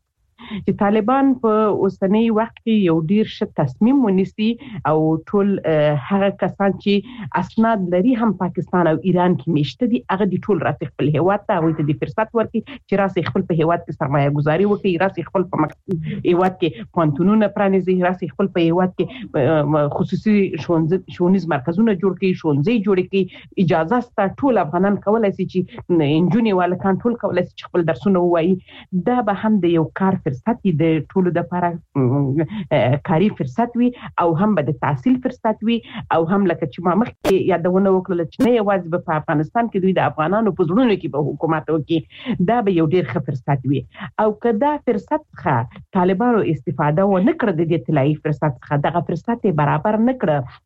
چې طالبان په اوسنۍ وخت کې یو ډیر ښه تصمیم ونیسي او ټول هغه کسان چې اسناد لري هم پاکستان او ایران کې مشته دي هغه د ټول راسي خپل هیواد ته او د فرصت ورکړي چې راسي خپل په هیواد کې سرمایه گذاري وکړي راسي خپل په هیواد کې پانتونونه پرانیزي راسي خپل په هیواد کې خصوصي ښوونیز مرکزونه جوړ کړي ښوونځي جوړ کړي اجازه ست ټول افغانان کولای شي چې انجونی والکان ټول کولای شي خپل درسونه وایي دا به هم د یو کار فرصت دی د ټول د لپاره کاری فرصت وي او هم به د تحصیل فرصت وي او هم لکه چې ما مخکې یادونه وکړه چې نه یوازې په افغانستان کې دوی د افغانانو په زړونو کې به حکومت وکړي دا به یو ډیر ښه فرصت وي او کدا فرصت څخه طالبانو استفاده و نه کړ د دې طلایي فرصت څخه دغه فرصت برابر نه کړ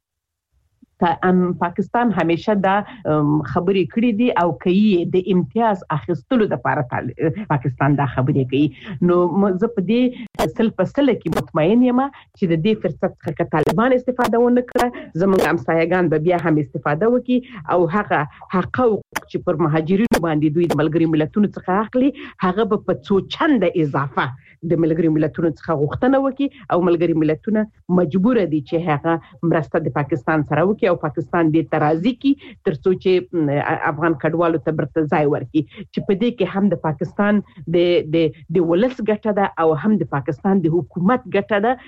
ام پاکستان همیشه دا خبرې کړې دي او کوي د امتیاز اخیستلو لپاره پاکستان دا خبرې کوي نو زه په دې سل په سل کې مطمئن یم چې د دې فرصت څخه طالبان استفاده ونه کړه زموږ همسایگان به بیا هم استفاده وکړي او هغه حقوق چې پر مهاجرینو باندې دوی د ملګری ملتونو څخه اخلي هغه به په څو چنده اضافه د ملګری ملتونو څخه غوښتنه وکړي او ملګری ملتونه مجبور دي چې هغه مرسته د پاکستان سره وکړي او پاکستان دې ترازی کې ترڅو چې افغان کډوالو ته برته ځای ورکړي چې په دې کې هم د پاکستان د د د ولس ګټه ده او هم د پاکستان د حکومت ګټه ده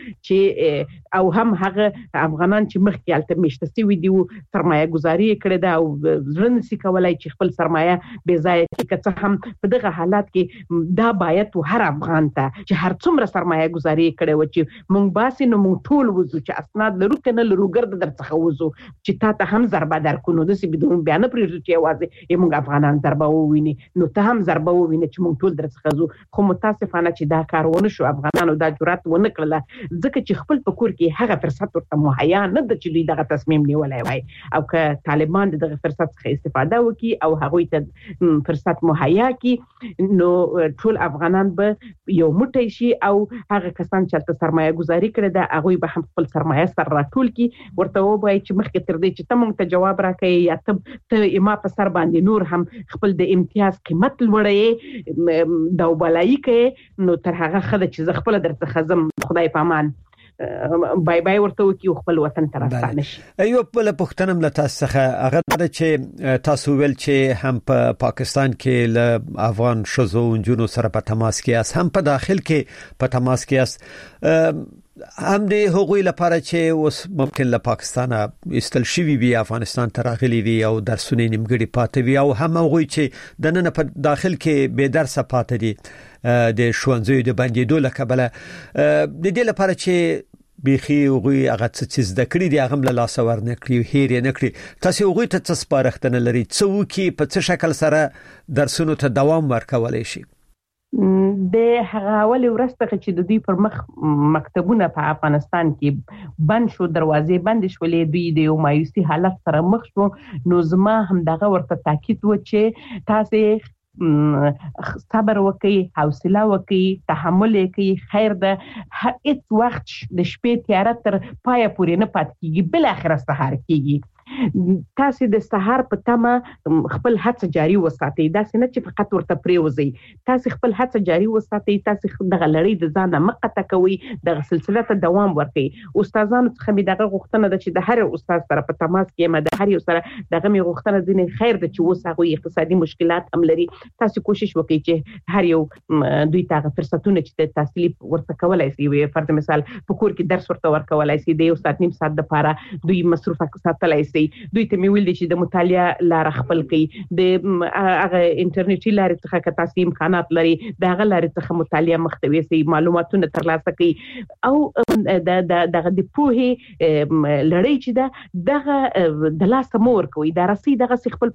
چې او هم هغه افغانان چې مخکې الته مشتسي وي دی سرمایه گذاري کړې ده او ځرن سي کولای چې خپل سرمایه بې ځای کې هم په دغه حالات کې دا باید هر افغان ته چې هر څومره سرمایه گذاري کړې و چې مونږ باسي نو مونږ ټول وځو چې اسناد لرو کنه لرو ګرد در څخه وځو چې تا ته هم ضربه درکونو د سی بدون بیان پرې چې واځي موږ افغانان ضربه وویني نو ته هم ضربه وویني چې موږ ټول درڅخه زو خو متاسفانه چې دا کار ونه شو افغانانو دا جرأت ونه کړل ځکه چې خپل په کور کې هغه فرصت ورته مهیا نه د چې دوی دغه تصمیم نیولای وای او که طالبان دغه فرصت څخه استفاده وکړي او هغه ته فرصت مهیا کړي نو ټول افغانان به یو موټی شي او هغه کسان چې سرمایه گذاري کړي دا هغه به هم خپل سرمایه سره راټول کړي ورته وایي چې مخکې تر دې چې ته مونږ ته جواب راکړې یا ته ته ما په سر باندې نور هم خپل د امتیاز قیمت لوړې دا وبلای کې نو تر هغه خدای چې ز خپل درته خزم خدای پامان بای بای ورته وکي خپل وطن ته راستانه شي ایوب بل پښتنم له تاسو څخه هغه د چې تاسو ول چې هم په پاکستان کې له افغان شزو انجونو سره په تماس کې اس هم په داخل کې په تماس کې اس هم د حقوقي لپاره چې اوس ممکن له پاکستان استل شوی وي افغانستان ته راغلي وي او درسونه نیمګړي پاتې وي او هم هغه چې د نن په داخل کې به درس پاتې دي د شوانځي د باندې دوله کبله د دې لپاره چې بيخي وغوي هغه څه د کړی دی هغه له لاس ور نه کړی هیر نه کړی تاسو وغوي ته څه سپارښتنه لري څو کې په څه شکل سره درسونو ته دوام ورکولای شي د هغه اول ورسته چې د دوی پر مخ مکتبونه په افغانستان کې بند شو دروازې بند شولې دوی د یو مایوسي حالت سره مخ شو نو زما هم دغه ورته تاکید و چې تاسو صبر وکي حوصله وکي تحمل وکي خیر ده هیڅ وخت د شپې تیار تر پای پورې نه پات کیږي بل اخر سحر کیږي تاسو د سحر په تمه خپل هڅه جاري وساتئ دا څنګه چې فقط ورته پریوزي تاسو خپل هڅه جاري وساتئ تاسو دغه لړۍ د ځان مقطع کوي دغه سلسله ته دوام ورکړئ استادانو څخه می دغه غوښتنه ده چې د هر استاد سره په تماس کې ما د هر یو سره دغه می غوښتنه دي خیر ده چې وسغه اقتصادي مشکلات هم لري تاسو کوشش وکړئ چې هر یو دوی ته فرصتونه چې تحصیل ورته کولای شي وي فرض مثال په کور کې درس ورته ورکولای شي د یو ساعت نیم ساعت لپاره دوی مصرف ساتلای شي دوی ته ویل دي چې د مطالعه لار خپل کوي د هغه انټرنیټي لارې څخه که تاسو امکانات لري د هغه لارې څخه مطالعه مختوي سي معلوماتونه ترلاسه کوي او د دغه د پوهې لړۍ چې ده دغه د لاس مور کوي دا رسي دغه خپل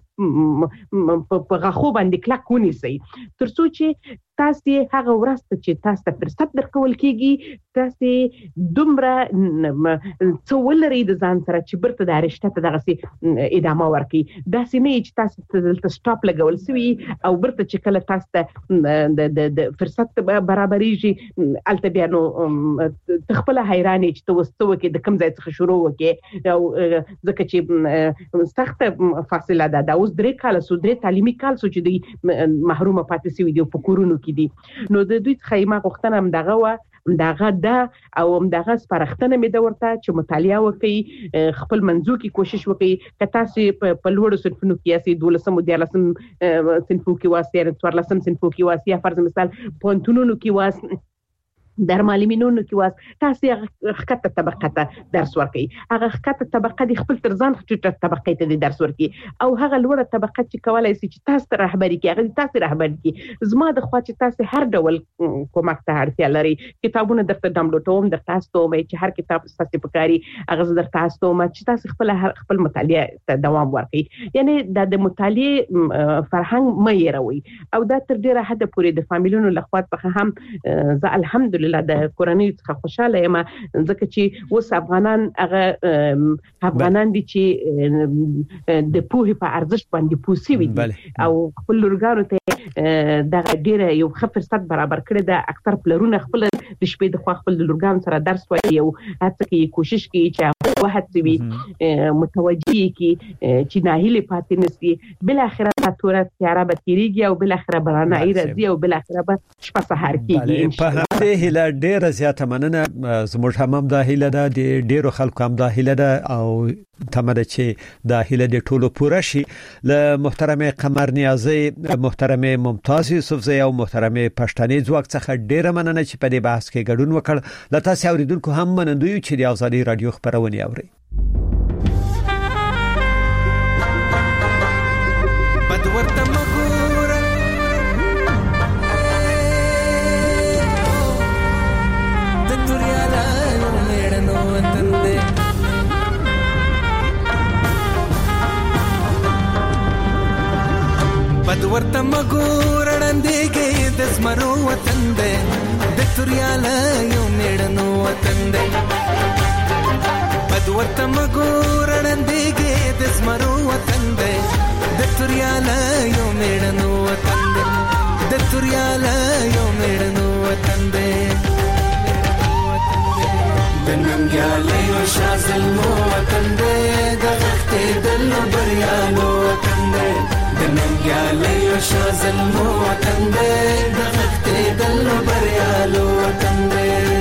په غاخو باندې کلک ونیسي ترڅو چې تاسو هغه ورسته چې تاسو ته فرصت درکول کیږي تاسو دومره څو ولري د ځان سره چې برته د رشته ته دغه سي ادامه ورکي دا سینې چې تاسو ته سټاپ لګول سوي او برته چې کله تاسو ته د د فرصت برابرېږي الته بیا نو تخپل حیرانې چې تاسو وکي د کوم ځای څخه شروع وکي او ځکه چې سخت فاصله ده دا اوس درې کال سو درې تعلیمي کال سو چې د محرومه پاتې سوي دي په کورونو کې دي. نو د دوی څخه ما غوښتنه هم دغه و دغه دا او هم دغه سپارښتنه مې د ورته چې مطالعه وکړي، خپل منځو کې کوشش وکړي که تاسو په لوړو صنفونو کې یاسي دولسم او دیارلسم صنفو کې واسي یا څوارلسم صنفو کې واسي یا فرض مثال پونتونونو کې واسي در معلمینونو کې واس تاسو هغه خطه طبقه ته درس ورکړي، هغه خطه طبقه د خپل ترځان خطه طبقه ته درس ورکړي او هغه لوړه طبقه چې کولای شي چې تاسو رهبری کوي هغه تاسو رهبری کوي. زما د خوا چې تاسو هر ډول کومک ته اړتیا لري، کتابونه درته ډاونلوډوم در تاسو ته مې چې هر کتاب تاسو په کاری هغه در تاسو ته مې چې تاسو خپل خپل مطالعه ته دوام ورکړي. یعنی د مطالعه فرهنګ مې يروي او دا تر ډیره حد پورې د فامیلونو لخوا په هم ز الحمدلله د کورنۍ څخه خوشاله یم، ځکه چې اوس افغانان هغه افغانان دي چې د پوهې په ارزښت باندې پوسي وي او خپل لورګانو ته د ډیره یو ښه فرصت برابر کړی د اکثر پلرونه خپل د شپې د خپل لورګانو سره درس وایي او هڅه کوي کوشش کوي چې وهڅوي متوجي کی چې ناهیله پاتې نشي، بل اخره تور تیاره به تیریږي او بل اخره برانه راځي او بل اخره به شپه سحر کیږي. په دې هله ډیره زیاته مننه، زموږ هم د هله د ډیرو خلکو هم د هله د او تمره چې د هله د ټولو پوره شي. له محترم قمر نیازی، محترم ممتاز یوسفزی او محترم پښتني ځواک څخه ډیره مننه چې په دې بحث کې ګډون وکړ. له تاسو اوریدونکو هم منندوی چې د ازادي رادیو خبرونه اوري. بدورته مګوره د دنیا له میړنو وطن دې، بدورته مګوره ډندېږي د زمرو وطن دې، د دنیا له میړنو وطن دې، بدورته مګوره ډندېږي د زمرو وطن دې، د تریاله یو میړنو وطن دې، د تریاله یو میړنو وطن دې، د ننګیاله یو شازلمو وطن دې، د غختې دلو بریالو وطن دې، د ننګیاله یو شازلمو وطن دې، د غختې دلو بریالو وطن دې.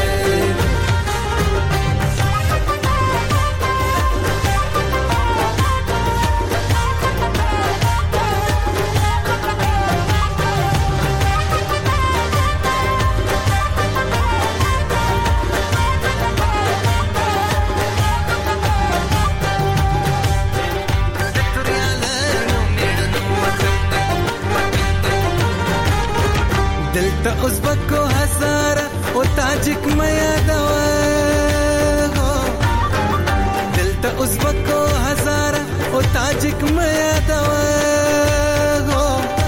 دلته ازبکو هزاره او تاجک میا دوا، دلته ازبکو هزاره او تاجک میا دوا،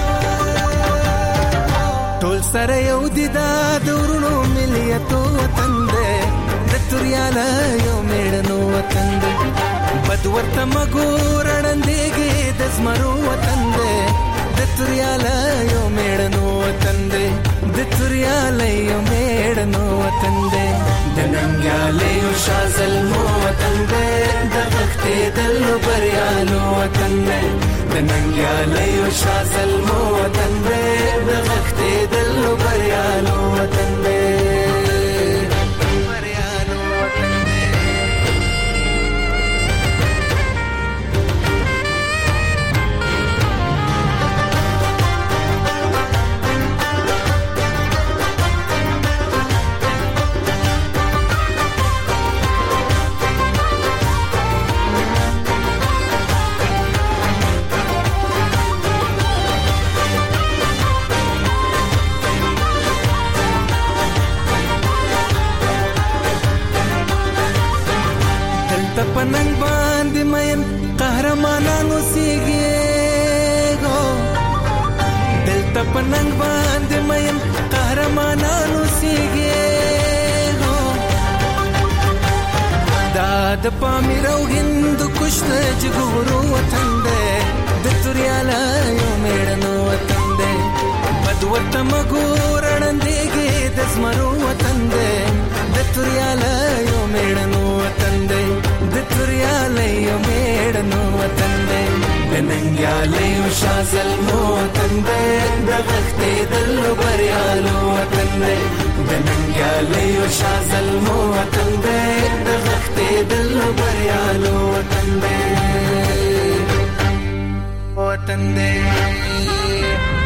ټول سره یو دي دا دورونو ملیتو وطن دې، د تریاله یو میړنو وطن دې، بدورته مګوره ډندېږي د زمرو وطن دې، د تریاله یو میړنو وطن دې، د تریاله یو میړنو وطن دې، د ننګیاله یو شازلمو وطن دې، د غختې دلو بریالو وطن دې، د ننګیاله یو شازلمو وطن دې، د غختې دلو بریالو وطن دې. پننګ باندې مین قهرمانانو سیږي، دلته پننګ باندې مین قهرمانانو سیږي، دا د پامیر او هند کوشت جګورو وطن دې، د تریاله یو میړنو وطن دې، بدورته مګوره ډندېږي د زمرو وطن دې، د تریاله یو میړنو وطن دې، د توریالیو میړنو وطن دې د ننګیالیو شازل مو وطن دې د غختې دل بریالو وطن دې د ننګیالیو شازل مو وطن دې د غختې دل بریالو وطن دې وطن دې